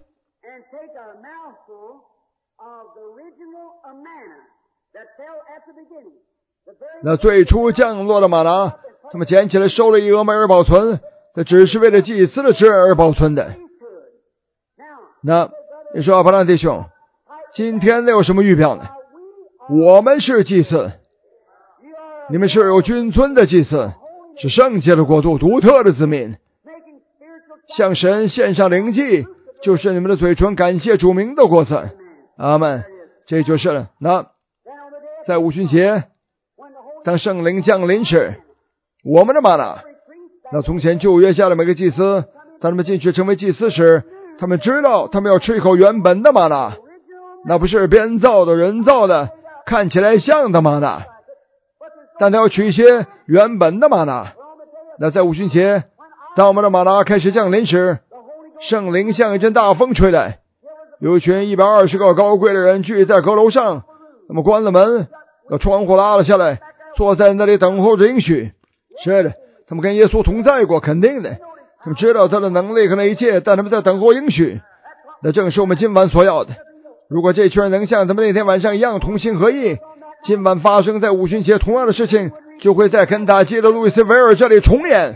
那最初降落的玛拿，他们捡起来收了一俄梅尔保存，这只是为了祭司的职任而保存的。那你说阿伯兰弟兄，今天那有什么预表呢？我们是祭司，你们是有君尊的祭司，是圣洁的国度，独特的子民，向神献上灵祭，就是你们的嘴唇感谢主名的果子。阿们，这就是了。那在五旬节，当圣灵降临时，我们的玛拿，那从前旧约下的每个祭司，当他们进去成为祭司时，他们知道他们要吃一口原本的玛拿，那不是编造的人造的看起来像的玛拿，但他要取一些原本的玛拿。那在五旬节，当我们的玛拿开始降临时，圣灵像一阵大风吹来，有一群一百二十个高贵的人聚在阁楼上，那么关了门，把窗户拉了下来，坐在那里等候着应许。是的，他们跟耶稣同在过，肯定的，他们知道他的能力和那一切，但他们在等候应许。那正是我们今晚所要的。如果这群人能像他们那天晚上一样同心合意，今晚发生在五旬节同样的事情，就会在肯塔基的路易斯维尔这里重演。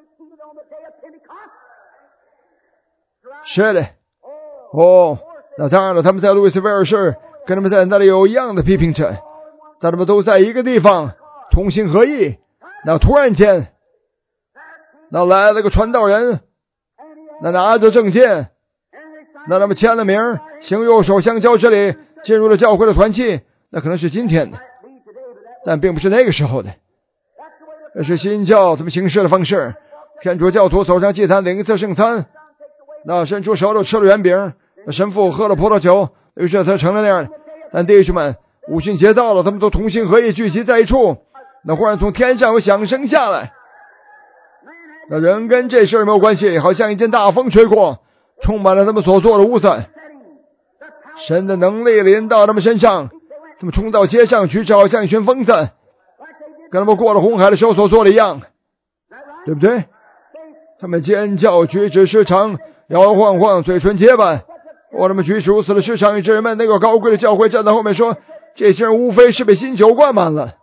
是的，哦，那当然了，他们在路易斯维尔市跟他们在那里有一样的批评者，但他们都在一个地方同心合意。那突然间，那来了个传道人，那拿着证件，那他们签了名，行右手相交这里进入了教会的团契。那可能是今天的，但并不是那个时候的。这是新教他们行事的方式。天主教徒走上祭坛领一次圣餐，那伸出手头吃了圆饼，那神父喝了葡萄酒，于是才成了那样。但弟兄们，五旬节到了，他们都同心合意聚集在一处。那忽然从天上有响声下来，那人跟这事儿没有关系，好像一阵大风吹过，充满了他们所做的屋子。神的能力临到他们身上，他们冲到街上去，好像一群疯子，跟他们过了红海的时候所做的一样，对不对？他们尖叫，举止失常，摇摇晃晃，嘴唇结巴。我他们举止如此的失常，以致人们那个高贵的教会站在后面说，这些人无非是被新酒灌满了。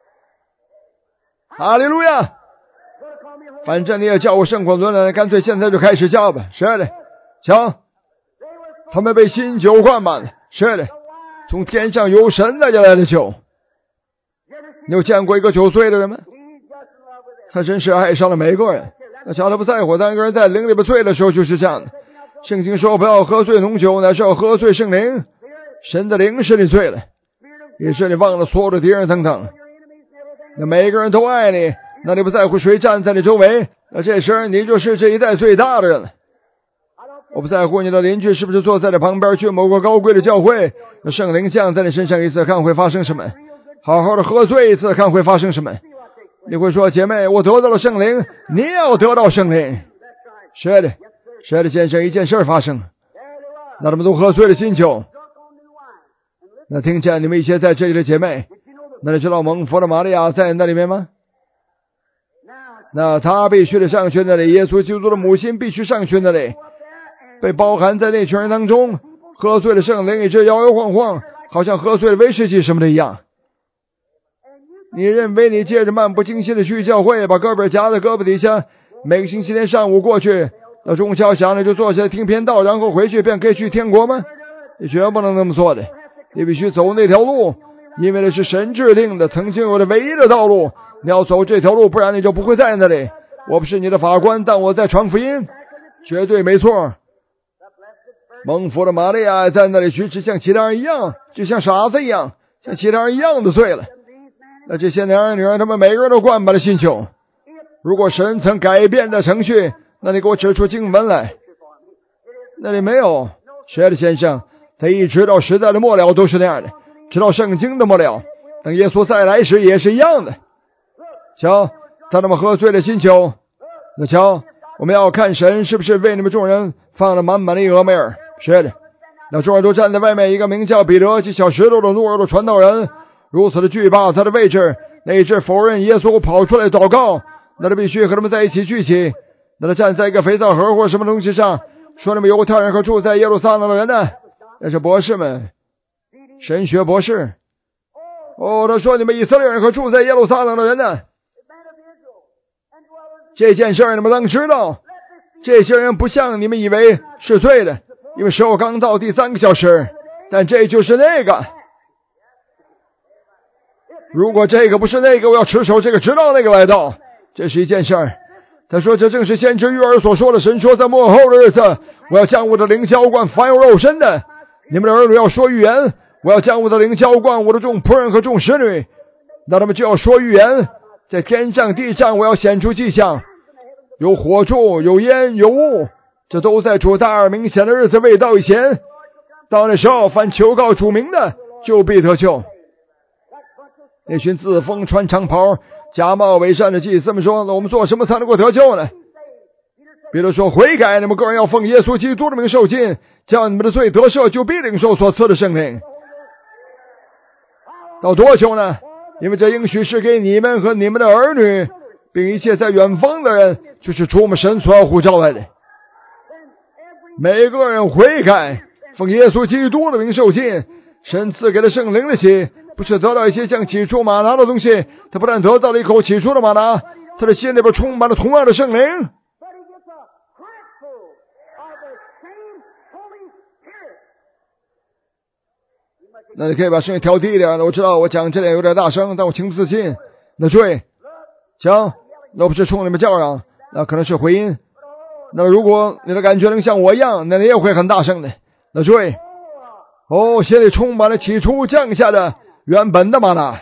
哈利路亚！反正你也叫我圣火轮了，干脆现在就开始叫吧。是的，瞧，他们被新酒灌满了。是的，从天上有神带下来的酒。你有见过一个酒醉的人吗？他真是爱上了每个人。那瞧他不在乎，当一个人在灵里边醉的时候就是这样的。圣经说不要喝醉浓酒，乃是要喝醉圣灵。神的灵使你醉了，也是你忘了所有的敌人等等。那每个人都爱你，那你不在乎谁站在你周围，那这时你就是这一代最大的人了。我不在乎你的邻居是不是坐在你旁边，去某个高贵的教会，那圣灵降在你身上一次，看会发生什么。好好的喝醉一次，看会发生什么。你会说，姐妹，我得到了圣灵，你也要得到圣灵。是的，是的，先生，一件事发生，那他们都喝醉了新酒。那听见你们一些在这里的姐妹，那你知道蒙福的玛利亚在那里面吗？那她必须得上去那里，耶稣基督的母亲必须上去那里，被包含在那群人当中，喝醉了圣灵，一直摇摇晃晃，好像喝醉了威士忌什么的一样。 你认为你借着漫不经心的去教会，把胳膊夹在胳膊底下，每个星期天上午过去，到中午响了就坐下来听篇道，然后回去便可以去天国吗？你绝不能这么做的，你必须走那条路，因为那是神制定的曾经有的唯一的道路，你要走这条路，不然你就不会在那里。我不是你的法官，但我在传福音，绝对没错。蒙福的玛利亚在那里举止像其他人一样，就像傻子一样，像其他人一样的醉了。那这些男儿女儿，他们每个人都灌满了新酒。如果神曾改变的程序，那你给我指出经文来。那里没有。谁的先生，他一直到时代的末了都是那样的，直到圣经的末了，等耶稣再来时也是一样的。瞧，他那么喝醉了新酒。那瞧，我们要看神是不是为你们众人放了满满的俄梅尔。是的，那众人都站在外面，一个名叫彼得及小石头的懦弱的传道人如此的惧怕他的位置，那一只否认耶稣跑出来祷告，那他必须和他们在一起聚集。那他站在一个肥皂盒或什么东西上，说你们犹太人和住在耶路撒冷的人呢，那是博士们，神学博士。哦，他说你们以色列人和住在耶路撒冷的人呢，这件事你们当知道，这些人不像你们以为是罪的，因为时候刚到第三个小时，但这就是那个。如果这个不是那个，我要持守这个直到那个来到，这是一件事儿。他说这正是先知约珥所说的，神说在末后的日子，我要将我的灵浇灌凡有肉身的，你们的儿女要说预言，我要将我的灵浇灌我的众仆人和众使女，那他们就要说预言，在天上地上我要显出迹象，有火柱，有烟，有雾，这都在主大而明显的日子未到以前。到那时候，凡求告主名的就必得救。那群自封穿长袍假冒伪善的祭司们说，那我们做什么才能够得救呢？彼得说，悔改，你们个人要奉耶稣基督的名受浸，叫你们的罪得赦，就必领受所赐的圣灵。到多久呢？因为这应许是给你们和你们的儿女，并一切在远方的人，就是主我们神所要呼召来的。每个人悔改，奉耶稣基督的名受浸，神赐给了圣灵的喜，不是得到一些像起初玛拿的东西，他不但得到了一口起初的玛拿，他的心里边充满了同样的圣灵。那你可以把声音调低一点，我知道我讲这点有点大声，但我情不自禁。那注意，行，那不是冲你们叫嚷，那可能是回音。那如果你的感觉能像我一样，那你也会很大声的。那注意，哦，心里充满了起初降下的原本的玛拿，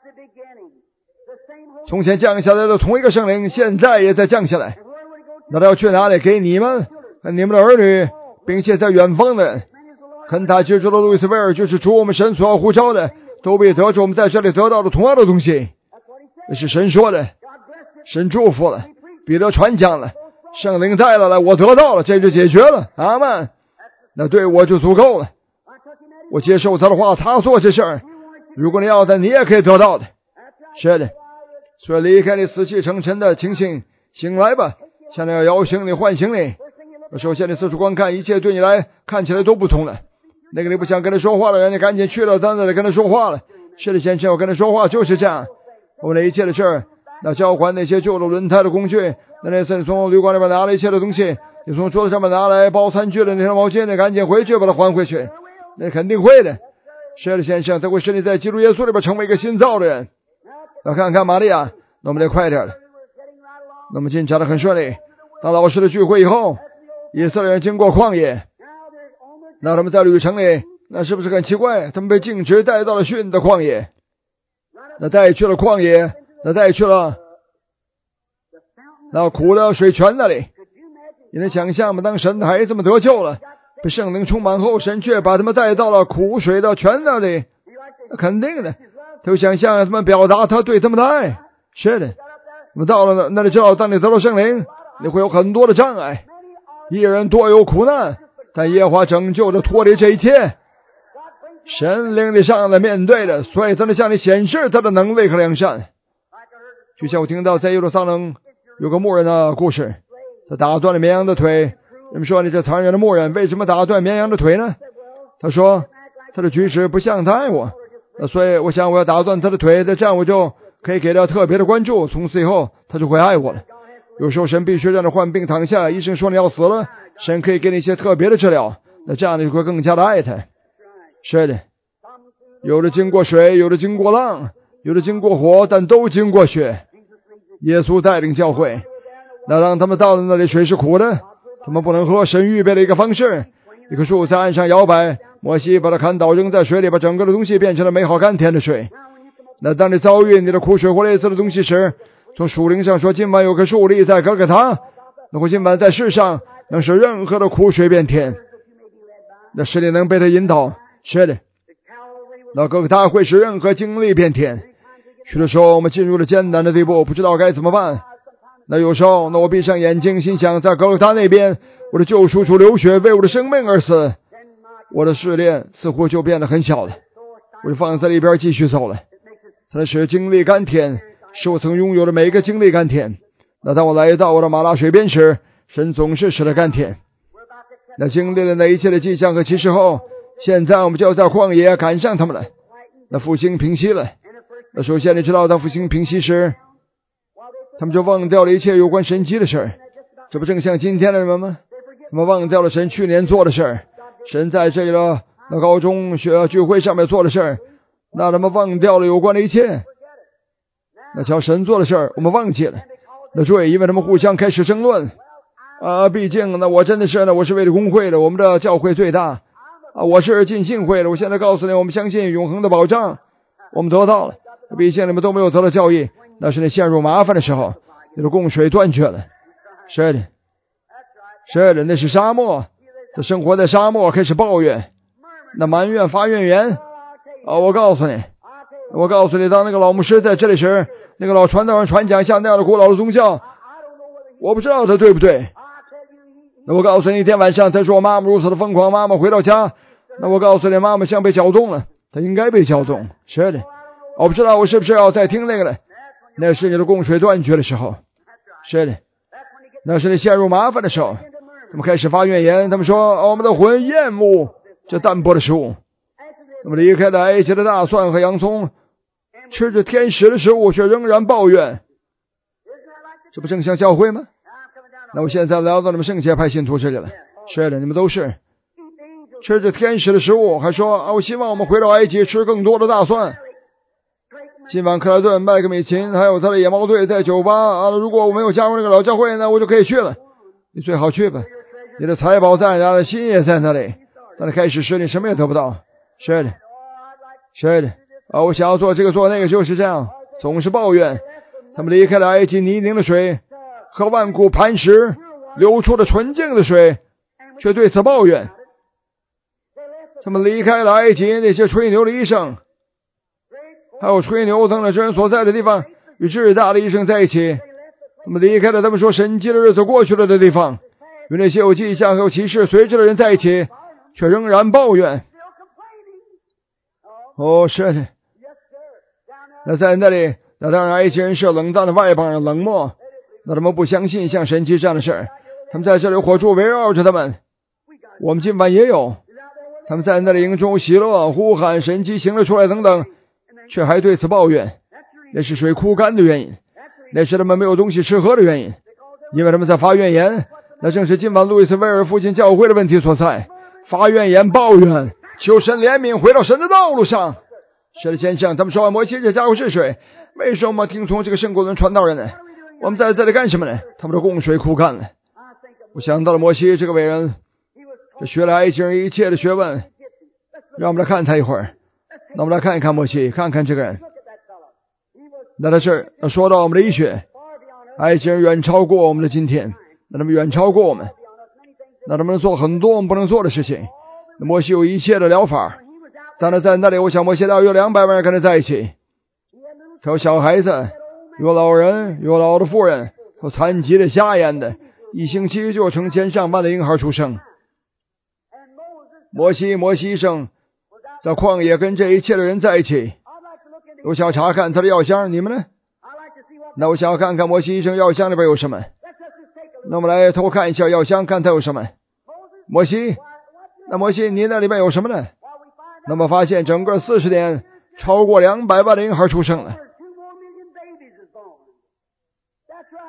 从前降下来的同一个圣灵，现在也在降下来。那他要去哪里？给你们和你们的儿女，并且在远方的人。肯塔基州的路易斯威尔就是主我们神所要呼召的，都被得着我们在这里得到的同样的东西。那是神说的，神祝福了，彼得传讲了，圣灵带来了，我得到了，这就解决了。阿们。那对我就足够了，我接受他的话，他做这事儿，如果你要的，你也可以得到的。是的，所以离开你死气沉沉的情形，醒来吧，现在要摇醒你，唤醒你。首先你四处观看，一切对你来看起来都不同了。那个你不想跟他说话的人，你赶紧去了，在那里跟他说话了。是的，先生，我跟他说话就是这样。我们的一切的事儿，那交还那些旧的轮胎的工具，那那次你从旅馆里边拿了一切的东西，你从桌子上面拿来包餐具的那条毛巾，你赶紧回去把它还回去。那肯定会的。是的，先生，他会使你在基督耶稣里边成为一个新造的人。那看看玛利亚，那我们得快点了。那么进展得很顺利。当老师的聚会以后，以色列人经过旷野，那他们在旅程里，那是不是很奇怪？他们被径直带到了逊的旷野，那带去了旷野，那带去了那苦的水泉那里。你能想象吗？当神的孩子们得救了，被圣灵充满后，神却把他们带到了苦水的泉那里，那肯定的。他就想象他们表达他对他们的爱。是的，我们到了那里知道，当你得到圣灵，你会有很多的障碍，一人多有苦难，但耶和华拯救着脱离这一切。神领你上来面对的，所以才能向你显示他的能力和良善。就像我听到在耶路撒冷有个牧人的故事，他打断了绵羊的腿。你们说你这残忍的牧人为什么打断绵羊的腿呢？他说他的举止不像他爱我，所以我想我要打断他的腿，这样我就可以给他特别的关注，从此以后他就会爱我了。有时候神必须让他患病躺下，医生说你要死了，神可以给你一些特别的治疗，那这样你就会更加的爱他。是的，有的经过水，有的经过浪，有的经过火，但都经过血。耶稣带领教会，那当他们到了那里，水是苦的，他们不能喝，神预备了一个方式，一棵树在岸上摇摆，摩西把它砍倒，扔在水里，把整个的东西变成了美好甘甜的水。那当你遭遇你的苦水或类似的东西时，从属灵上说，今晚有棵树立在哥哥他，那或今晚在世上能使任何的苦水变甜，那使你能被他引导。是的，那哥哥他会使任何经历变甜。许多时候我们进入了艰难的地步，不知道该怎么办。那有时候，那我闭上眼睛，心想在哥哥他那边，我的救赎主流血为我的生命而死，我的试炼似乎就变得很小了，我就放在一边继续走了。才使经历甘甜，是我曾拥有的每一个经历甘甜。那当我来到我的马拉水边时，神总是使得甘甜。那经历了那一切的迹象和启示后，现在我们就要在旷野赶上他们了。那复兴平息了。那首先你知道，当复兴平息时，他们就忘掉了一切有关神迹的事儿。这不正像今天的人们吗？他们忘掉了神去年做的事儿，神在这个那高中学聚会上面做的事儿，那他们忘掉了有关的一切。那瞧神做的事儿，我们忘记了。那对，因为他们互相开始争论啊，毕竟那我真的是呢，我是为了公会的，我们的教会最大啊，我是浸信会的。我现在告诉你，我们相信永恒的保障，我们得到了。毕竟你们都没有得到教义，那是你陷入麻烦的时候，你的供水断绝了。是的，是的，那是沙漠，他生活在沙漠，开始抱怨，那埋怨发怨言啊！我告诉你，我告诉你，当那个老牧师在这里时，那个老传道人传讲像那样的古老的宗教，我不知道他对不对。那我告诉你，一天晚上他说妈妈如此的疯狂，妈妈回到家，那我告诉你，妈妈像被搅动了，她应该被搅动。是的，我不知道我是不是要再听那个了。那是你的供水断绝的时候。是的，那是你陷入麻烦的时候。他们开始发怨言，他们说、哦、我们的魂厌恶这淡薄的食物。他们离开了埃及的大蒜和洋葱，吃着天使的食物，却仍然抱怨。这不正像教会吗？那我现在来到你们圣洁派信徒这里了。是的，你们都是吃着天使的食物，还说啊，我希望我们回到埃及吃更多的大蒜。今晚克莱顿、麦克米琴还有他的野猫队在酒吧啊，如果我没有加入那个老教会呢，我就可以去了。你最好去吧，你的财宝在哪里，心也在那里。但你开始时你什么也得不到。是的，是的啊，我想要做这个做那个，就是这样，总是抱怨。他们离开了埃及泥泞的水和万古磐石流出的纯净的水，却对此抱怨。他们离开了埃及那些吹牛的医生，还有吹牛等等之人所在的地方，与至大的医生在一起。他们离开了他们说神迹的日子过去了的地方，与那些有迹象和有启示随着的人在一起，却仍然抱怨。哦，是的。那在那里，那当然埃及人是冷淡的外邦人，冷漠，那他们不相信像神迹这样的事儿。他们在这里火柱围绕着他们，我们今晚也有。他们在那里营中喜乐，呼喊神迹行了出来等等，却还对此抱怨。那是水枯干的原因，那是他们没有东西吃喝的原因，因为他们在发怨言。那正是今晚路易斯威尔附近教会的问题所在，发怨言抱怨，求神怜悯，回到神的道路上。是的，先生，他们说摩西这家伙是谁？为什么听从这个圣古伦传道人呢？我们在这里干什么呢？他们的供水枯干了。我想到了摩西这个伟人，这学了埃及人一切的学问。让我们来看他一会儿。那我们来看一看摩西，看看这个人。那他是说到我们的医学，埃及人远超过我们的今天，那他们远超过我们，那他们能做很多我们不能做的事情。那摩西有一切的疗法，但是在那里，我想摩西大约有两百万人跟他在一起，他有小孩子，有老人，有老的妇人，有残疾的、瞎眼的，一星期就成千上万的婴孩出生。摩西摩西医生在旷野跟这一切的人在一起。我想要查看他的药箱，你们呢？那我想要看看摩西医生药箱里边有什么。那我们来偷看一下药箱，看他有什么。摩西，那摩西你那里边有什么呢？那么发现整个四十年超过两百万的婴孩出生了，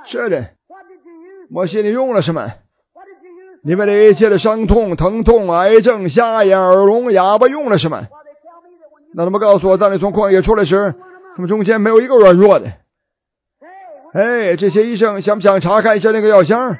是的，摩西，你用了什么？你为了一切的伤痛、疼痛、癌症、瞎眼、耳聋、哑巴用了什么？那他们告诉我，当你从旷野出来时，他们中间没有一个软弱的。哎，这些医生想不想查看一下那个药箱？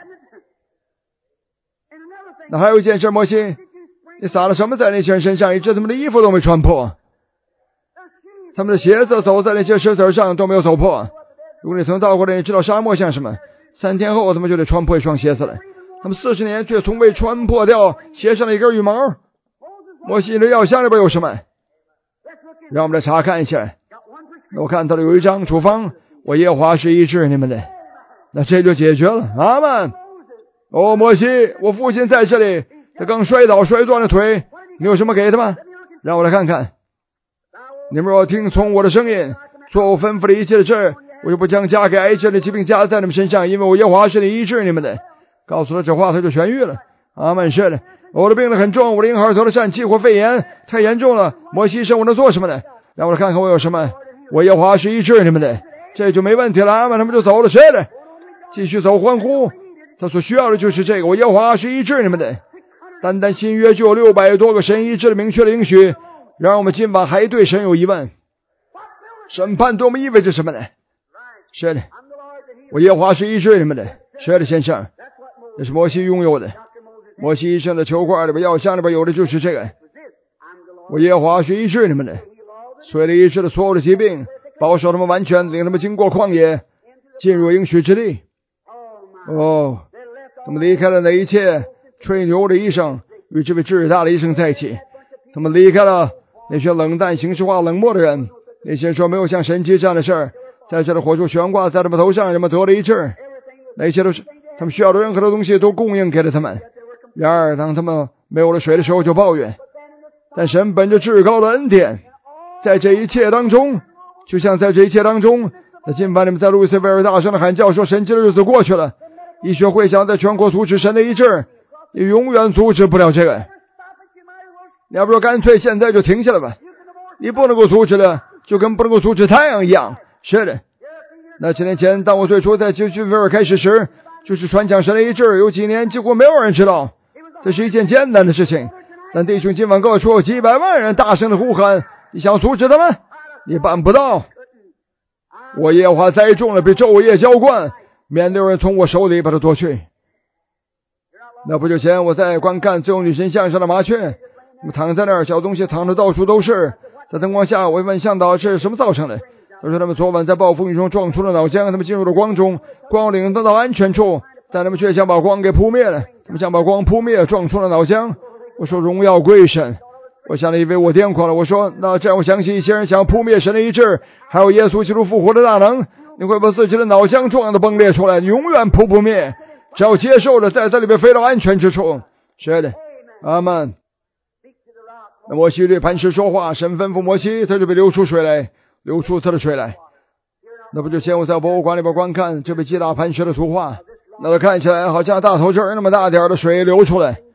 那还有一件事，摩西，你撒了什么在那些人身上，以致他们的衣服都没穿破？他们的鞋子走在那些石子上都没有走破。如果你曾到过的，你知道沙漠像什么？三天后他们就得穿破一双鞋子了。他们四十年却从未穿破掉鞋上的一根羽毛。摩西，你的药箱里边有什么？让我们来查看一下。我看到了有一张处方，我耶和华是医治你们的，那这就解决了。阿们。哦，摩西，我父亲在这里，他刚摔倒摔断了腿，你有什么给他吗？让我来看看。你们若听从我的声音，做我吩咐的一切的事，我就不将加给癌症的疾病加在你们身上，因为我耶和华是你医治你们的。告诉他这话，他就痊愈了。阿们。是的，我的病得很重，我的婴孩得了疝气或肺炎，太严重了。摩西生，我能做什么呢？让我来看看我有什么。我耶和华是医治你们的，这就没问题了。阿们。他们就走了。是的，继续走，欢呼。他所需要的就是这个，我耶和华是医治你们的。单单新约就有六百多个神医治的明确的应许，然而我们今晚还对神有疑问。审判对我们意味着什么呢？是的，我耶和华是医治你们的。是的，先生，这是摩西拥有的。摩西医生的球罐里边、药箱里边有的就是这个。我耶和华是医治你们的，所以医治了所有的疾病，保守他们完全，领他们经过旷野，进入应许之地。哦，他们离开了那一切吹牛的医生，与这位至大的医生在一起。他们离开了那些冷淡、形式化、冷漠的人，那些说没有像神迹这样的事儿，在这里火柱悬挂在他们头上，人们得了医治。那一切都是他们需要的任何的东西都供应给了他们。然而当他们没有了水的时候就抱怨。但神本着至高的恩典，在这一切当中，就像在这一切当中，那今晚你们在路易斯维尔大声的喊叫说，神迹的日子过去了，医学会想在全国阻止神的医治，你永远阻止不了这个。你要不说干脆现在就停下来吧，你不能够阻止的，就跟不能够阻止太阳一样。是的，那几年前当我最初在基督威尔开始时，就是传讲神的医治，有几年几乎没有人知道，这是一件艰难的事情。但弟兄今晚各处几百万人大声的呼喊，你想阻止他们？你办不到。我耶和华栽种了，被昼夜浇灌，免得有人从我手里把它夺去。那不久前我在观看自由女神像上的麻雀，我躺在那儿，小东西躺的到处都是，在灯光下我问向导是什么造成的。他说他们昨晚在暴风雨中撞出了脑浆，他们进入了光中，光领他到安全处，但他们却想把光给扑灭了。他们想把光扑灭，撞出了脑浆。我说荣耀归神。我想了以为我癫狂了，我说那这样我相信一些人想扑灭神的医治，还有耶稣基督复活的大能，你会把自己的脑浆撞得崩裂出来，永远扑不灭，只要接受了，在这里边飞到安全之处。是的，阿们。那摩西对磐石说话，神吩咐摩西，他就被流出水来，流出他的水来。那不就前我在博物馆里边观看这被击打磐石的图画，那它看起来好像大头针那么大点的水流出来。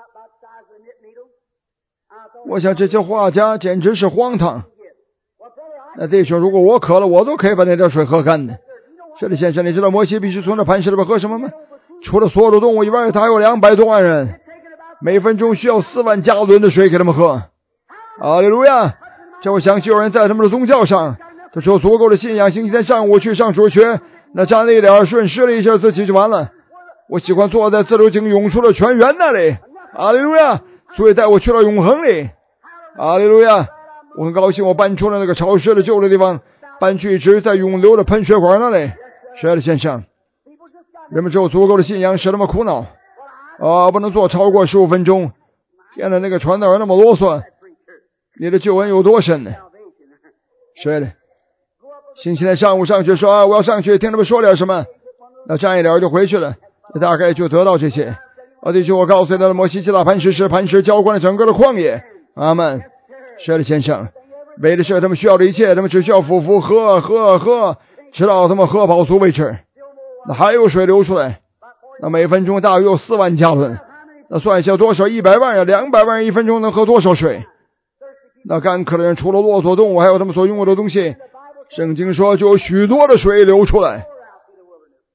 我想这些画家简直是荒唐。那弟兄，如果我渴了，我都可以把那点水喝干的。这里先生，你知道摩西必须从这磐石里边喝什么吗？除了所有的动物以外，他还有两百多万人，每分钟需要四万加仑的水给他们喝。哈利路亚！这我相信有人在他们的宗教上，他说足够的信仰，星期天上午去上主学，那站了一点，顺势了一下自己就完了。我喜欢坐在自流井涌出的泉源那里。哈利路亚！所以带我去了永恒里。哈利路亚！我很高兴我搬出了那个潮湿的旧的地方，搬去一直在涌流的喷水管那里。是的，先生，人们只有足够的信仰使他们苦恼啊，不能坐超过十五分钟。天哪，那个传道人那么啰嗦，你的救恩有多深呢？是的，星期天上午上去说啊，我要上去听他们说点什么，那站一点就回去了，大概就得到这些。啊，弟兄，我告诉你的摩西击打磐石时，磐石浇灌了整个的旷野。阿们。是的，先生，为的是他们需要的一切，他们只需要夫妇喝喝喝，直到他们喝饱足为止。那还有水流出来，那每分钟大约有四万加仑，那算一下多少？一百万人，两百万人一分钟能喝多少水？那干渴的人除了骆驼动物，还有他们所拥有的东西，圣经说就有许多的水流出来。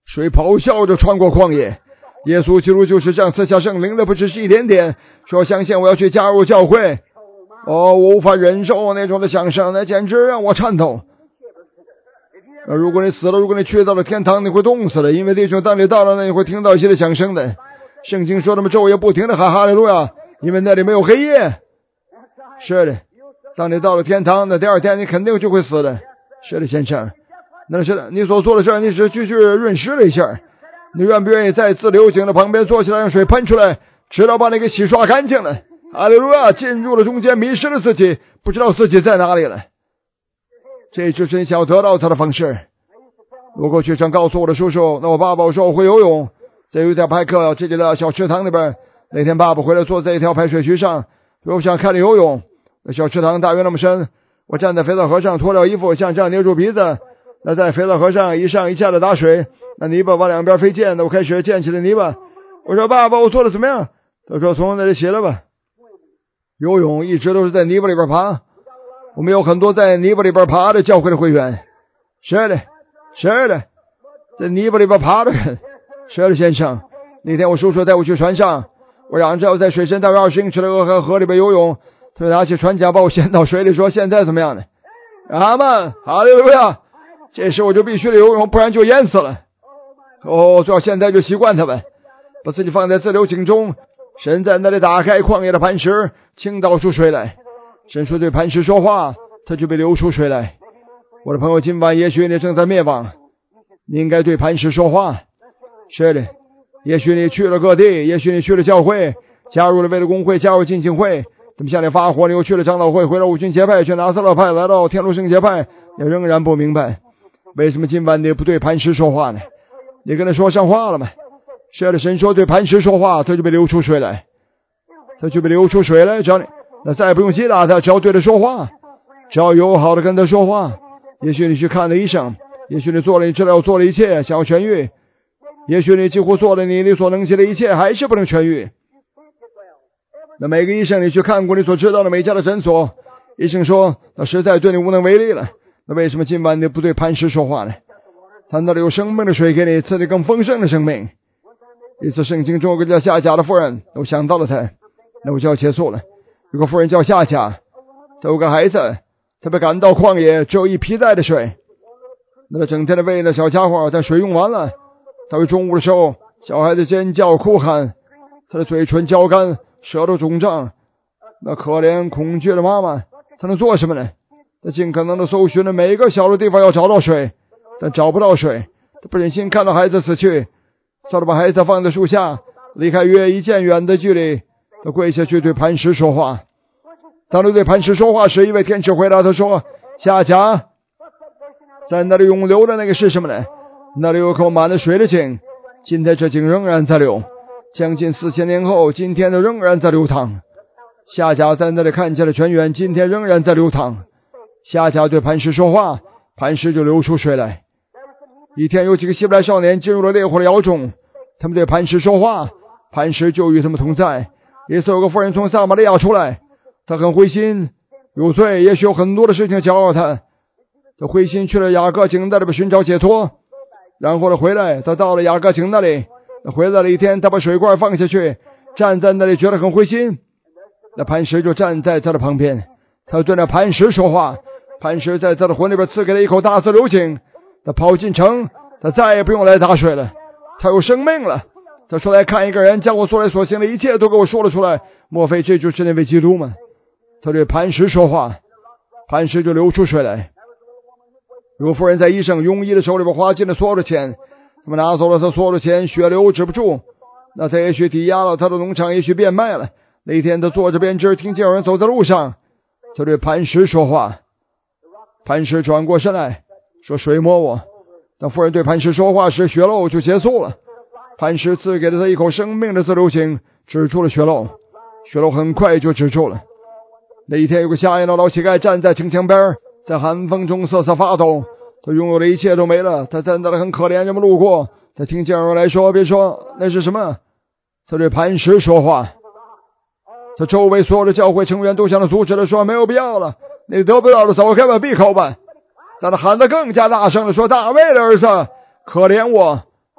水咆哮着穿过旷野。耶稣基督就是这样赐下圣灵的，不只是一点点。说相信我要去加入教会，哦，我无法忍受那种的响声，那简直让我颤抖。如果你死了，如果你去到了天堂，你会冻死的，因为弟兄当你到了那，你会听到一些的响声的。圣经说他们昼夜不停的喊哈利路亚，因为那里没有黑夜。是的，当你到了天堂，那第二天你肯定就会死的。是的，先生，那是的，你所做的事你只去去润湿了一下。你愿不愿意在自流井的旁边坐起来，让水喷出来，直到把你给洗刷干净了？哈利路亚！进入了中间，迷失了自己，不知道自己在哪里了。这就是你想要得到他的方式。我过去常告诉我的叔叔，那我爸爸我说我会游泳，在有一条排课这里的小池塘那边。那天爸爸回来坐在一条排水渠上，我想看你游泳。那小池塘大约那么深，我站在肥皂河上脱掉衣服，像这样捏住鼻子，那在肥皂河上一上一下的打水，那泥巴往两边飞溅，那我开始溅起了泥巴。我说爸爸，我做的怎么样？他说从那里起来吧。游泳一直都是在泥巴里边爬，我们有很多在泥巴里边爬的教会的会员。是的，是的，在泥巴里边爬的人。是的，先生，那天我叔叔带我去船上，我嚷着要在水深大约二十英尺的河河里边游泳，他就拿起船桨把我掀到水里，说现在怎么样呢？阿们，哈利路亚！这时我就必须得游泳，不然就淹死了。哦，最好现在就习惯它吧，把自己放在自流井中，神在那里打开旷野的磐石，倾倒出水来。神说对磐石说话，它就被流出水来。我的朋友，今晚也许你正在灭亡，你应该对磐石说话。是的，也许你去了各地，也许你去了教会，加入了为了公会，加入浸信会，他们向你发火，你又去了长老会，回了五旬节派，去拿撒勒派，来到天路圣节派，你仍然不明白为什么今晚你不对磐石说话呢？你跟他说上话了吗？是的，神说对磐石说话，他就被流出水来，他就被流出水来。只要你那再也不用击打他，只要对他说话，只要友好的跟他说话。也许你去看了医生，也许你做了你治疗，做了一切想要痊愈，也许你几乎做了你力所能及的一切，还是不能痊愈。那每个医生你去看过你所知道的每家的诊所，医生说那实在对你无能为力了。那为什么今晚你不对磐石说话呢？他那里有生命的水给你，赐你更丰盛的生命。一次圣经中有个叫夏甲的妇人，我想到了他，那我就要结束了。有个妇人叫夏甲，她有个孩子，他被赶到旷野，只有一皮带的水，那整天的喂那小家伙，但水用完了，到中午的时候，小孩子尖叫哭喊，他的嘴唇焦干，舌头肿胀。那可怜恐惧的妈妈，她能做什么呢？她尽可能的搜寻了每一个小的地方要找到水，但找不到水。她不忍心看到孩子死去，照着把孩子放在树下，离开约一箭远的距离，她跪下去对磐石说话。当他对磐石说话时，一位天使回答他说：夏甲，在那里涌流的那个是什么呢？那里有口满了水的井，今天这井仍然在流，将近四千年后，今天的仍然在流淌。夏甲在那里看见了泉源，今天仍然在流淌。夏甲对磐石说话，磐石就流出水来。一天有几个希伯来少年进入了烈火的窑中，他们对磐石说话，磐石就与他们同在。一次有个妇人从撒玛利亚出来，他很灰心有罪，也许有很多的事情搅扰他。他灰心去了雅各井那里寻找解脱，然后呢回来，他到了雅各井那里，回来了一天，他把水罐放下去，站在那里觉得很灰心。那磐石就站在他的旁边，他对那磐石说话，磐石在他的魂里边赐给了一口大自流井。他跑进城，他再也不用来打水了，他有生命了。他说来看一个人，将我所来所行的一切都给我说了出来，莫非这就是那位基督吗？他对磐石说话，磐石就流出水来。有妇人在医生庸医的手里边花尽了所有的钱，他们拿走了他所有的钱，血流止不住。那他也许抵押了他的农场，也许变卖了。那一天他坐着编织，听见有人走在路上，他对磐石说话，磐石转过身来说水摸我。当妇人对磐石说话时，血漏就结束了。磐石赐给了他一口生命的自流井，止住了血漏，血漏很快就止住了。那一天有个瞎眼的老乞丐站在城墙边，在寒风中瑟瑟发抖，他拥有的一切都没了，他站在那很可怜，人们路过，他听见有人来说，别说那是什么，他对磐石说话。他周围所有的教会成员都向他阻止了，说没有必要了，你得不到的走开吧，闭口吧。在他喊得更加大声的说，大卫的儿子，可怜我，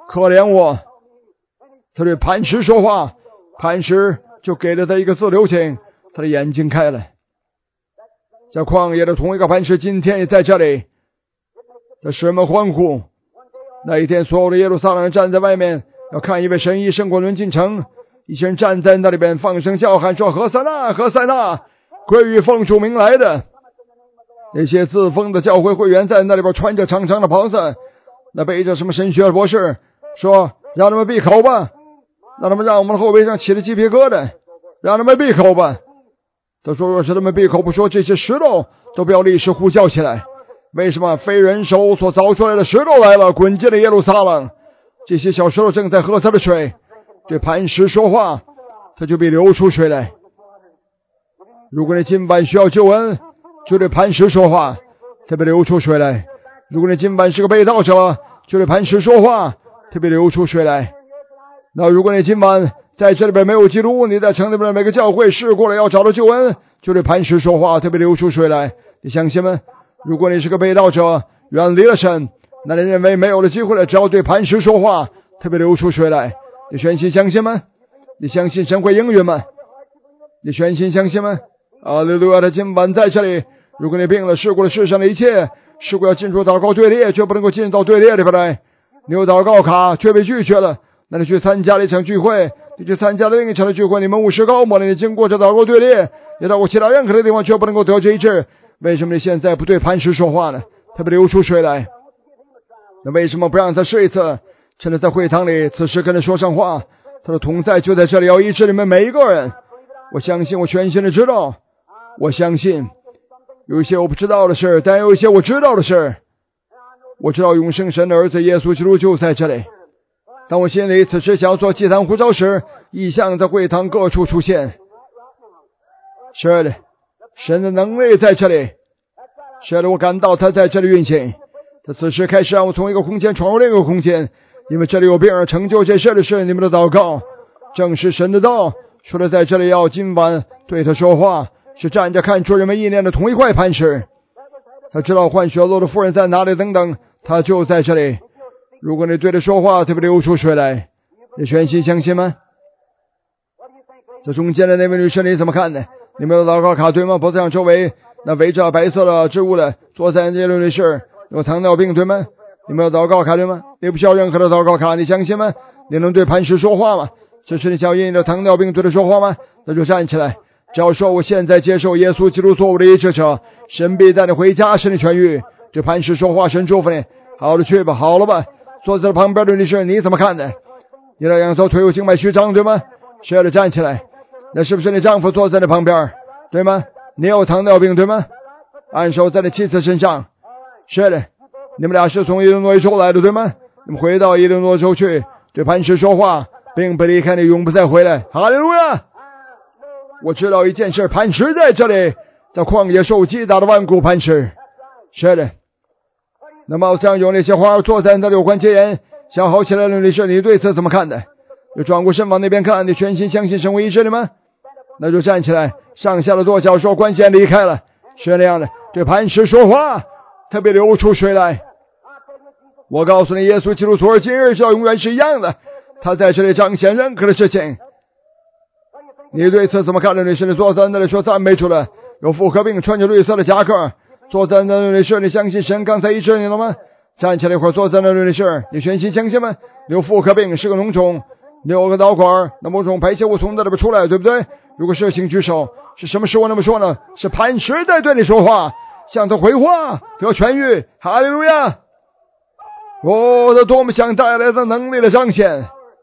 可怜我。他对磐石说话，磐石就给了他一个自由情，他的眼睛开了。在旷野的同一个磐石今天也在这里，他使人们欢呼。那一天所有的耶路撒冷人站在外面要看一位神医胜过伦进城，一些人站在那里边放声叫喊说：何塞纳，何塞纳，归于奉主名来的。那些自封的教会会员在那里边穿着长长的袍子，那背着什么神学博士说：让他们闭口吧，让他们让我们的后背上起了鸡皮疙瘩，让他们闭口吧。他说若是他们闭口不说，这些石头都不要立时呼叫起来。为什么？非人手所凿出来的石头来了，滚进了耶路撒冷。这些小石头正在喝他的水，对磐石说话，他就必流出水来。如果你今晚需要救恩，就对磐石说话，他必流出水来。如果你今晚是个被盗者，就对磐石说话，他必流出水来。那如果你今晚在这里边没有基督，你在城里边每个教会试过了要找到救恩，就对磐石说话，他必流出水来。你相信吗？如果你是个被盗者，远离了神，那你认为没有了机会了，只要对磐石说话，特别流出水来。你全心相信吗？你相信神会应允吗？你全心相信吗？哈利路亚！他今晚在这里。如果你病了，试过了世上的一切，试过要进入祷告队列，却不能够进到队列里边来，你有祷告卡却被拒绝了，那你去参加了一场聚会，你去参加了另一场的聚会，你们牧师高摩了，你经过这祷告队列，你到过其他任何的地方，却不能够得这医治。为什么你现在不对磐石说话呢？他被流出水来。那为什么不让他试一次？趁着在会堂里，此时跟他说上话，他的同在就在这里，要医治你们每一个人。我相信，我全心的知道，我相信有一些我不知道的事，但有一些我知道的事。我知道永生神的儿子耶稣基督就在这里。当我心里此时想要做祭坛呼召时，异象在会堂各处出现。是的，神的能力在这里。是的，我感到他在这里运行。他此时开始让我从一个空间闯入另一个空间，因为这里有病人成就这事的是你们的祷告，正是神的道。说的在这里要今晚对他说话，是站着看出人们意念的同一块磐石。他知道换血漏的妇人在哪里等等，他就在这里。如果你对他说话，他会流出水来。你全心相信吗？这中间的那位女士你怎么看呢？你们有祷告卡对吗？脖子上周围那围着白色的织物的坐在这位女士有糖尿病对吗？你们有祷告卡对吗？你不需要任何的祷告卡，你相信吗？你能对磐石说话吗？这是你想因你的糖尿病对他说话吗？那就站起来，只要说我现在接受耶稣基督做我的医治者，神必带你回家，使你痊愈。对磐石说话，神祝福你。好了，去吧，好了吧。坐在旁边的女士你怎么看的？你的两条腿有静脉曲张对吗？是的，站起来。那是不是你丈夫坐在你旁边对吗？你有糖尿病对吗？按手在你妻子身上。是的，你们俩是从伊利诺州来的对吗？你们回到伊利诺州去，对磐石说话，并不离开你，永不再回来。哈利路亚！我知道一件事，磐石在这里，在旷野受击打的万古磐石。是的。那么这样有那些花坐在那里有关节炎想好起来的女士，你对此怎么看的？就转过身往那边看，你全心相信神会医治你吗？那就站起来，上下的跺脚说关节炎离开了。是那样的，对磐石说话，特别流出水来。我告诉你，耶稣基督昨日今日直到永远是一样的，他在这里彰显任何的事情。你对此怎么看的？女士，你坐在那里说赞美主了，有妇科病，穿着绿色的夹克，坐在那里女士，你相信神刚才医治你了吗？站起来一会儿，坐在那里女士，你全心相信吗？你有妇科病，是个脓肿，你有个导管，那某种排泄物从那里边出来，对不对？如果是，请举手。是什么时候那么说呢？是磐石在对你说话，向他回话，得痊愈。哈利路亚！哦，他多么想带来的能力的彰显！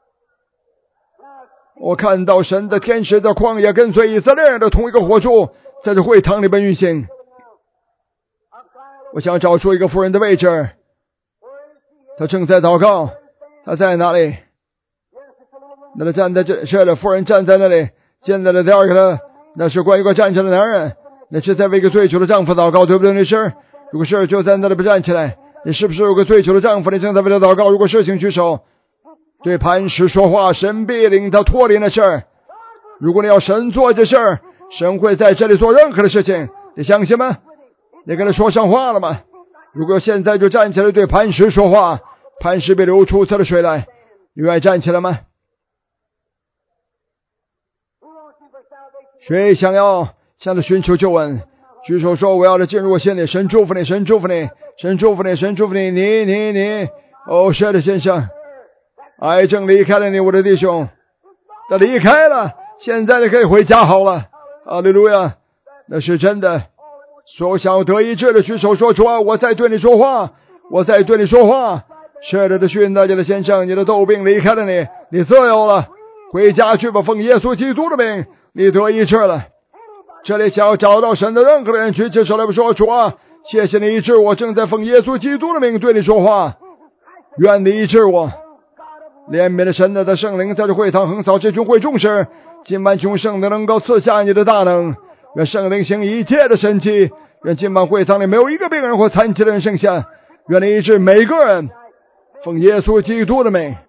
我看到神的天使在旷野跟随以色列人的同一个火柱，在这会堂里边运行。我想找出一个妇人的位置，他正在祷告，他在哪里？那他站在这，是的，妇人站在那里。现在的第二个呢，那是关于一个站着的男人，那是在为一个醉酒的丈夫祷告，对不对？女士，如果是就在那里不站起来。你是不是有个醉酒的丈夫？你正在为他祷告。如果是，请举手。对磐石说话，神必领他脱离那事儿。如果你要神做这事儿，神会在这里做任何的事情，你相信吗？你跟他说上话了吗？如果现在就站起来对磐石说话，磐石必流出他的水来。 你愿意站起来吗？谁想要向他寻求救恩？举手说：我要来进入我心里。神祝福你，神祝福你，神祝福你，神祝福你。你你你，哦，是的，先生，癌症离开了你，我的弟兄，他离开了，现在你可以回家好了。哈利路亚，那是真的。所想要得医治的举手说：主啊，我在对你说话，我在对你说话。是的，的训大家的先生，你的痘病离开了你，你自由了，回家去吧，奉耶稣基督的名，你得医治了。这里想要找到神的任何人，举起手来说：主啊，谢谢你医治我，正在奉耶稣基督的名对你说话，愿你医治我。怜悯的神的的圣灵在这会堂横扫这群会众时，今晚穷圣的能够赐下你的大能，愿圣灵行一切的神迹，愿今晚会堂里没有一个病人或残疾的人剩下，愿你医治每个人，奉耶稣基督的名。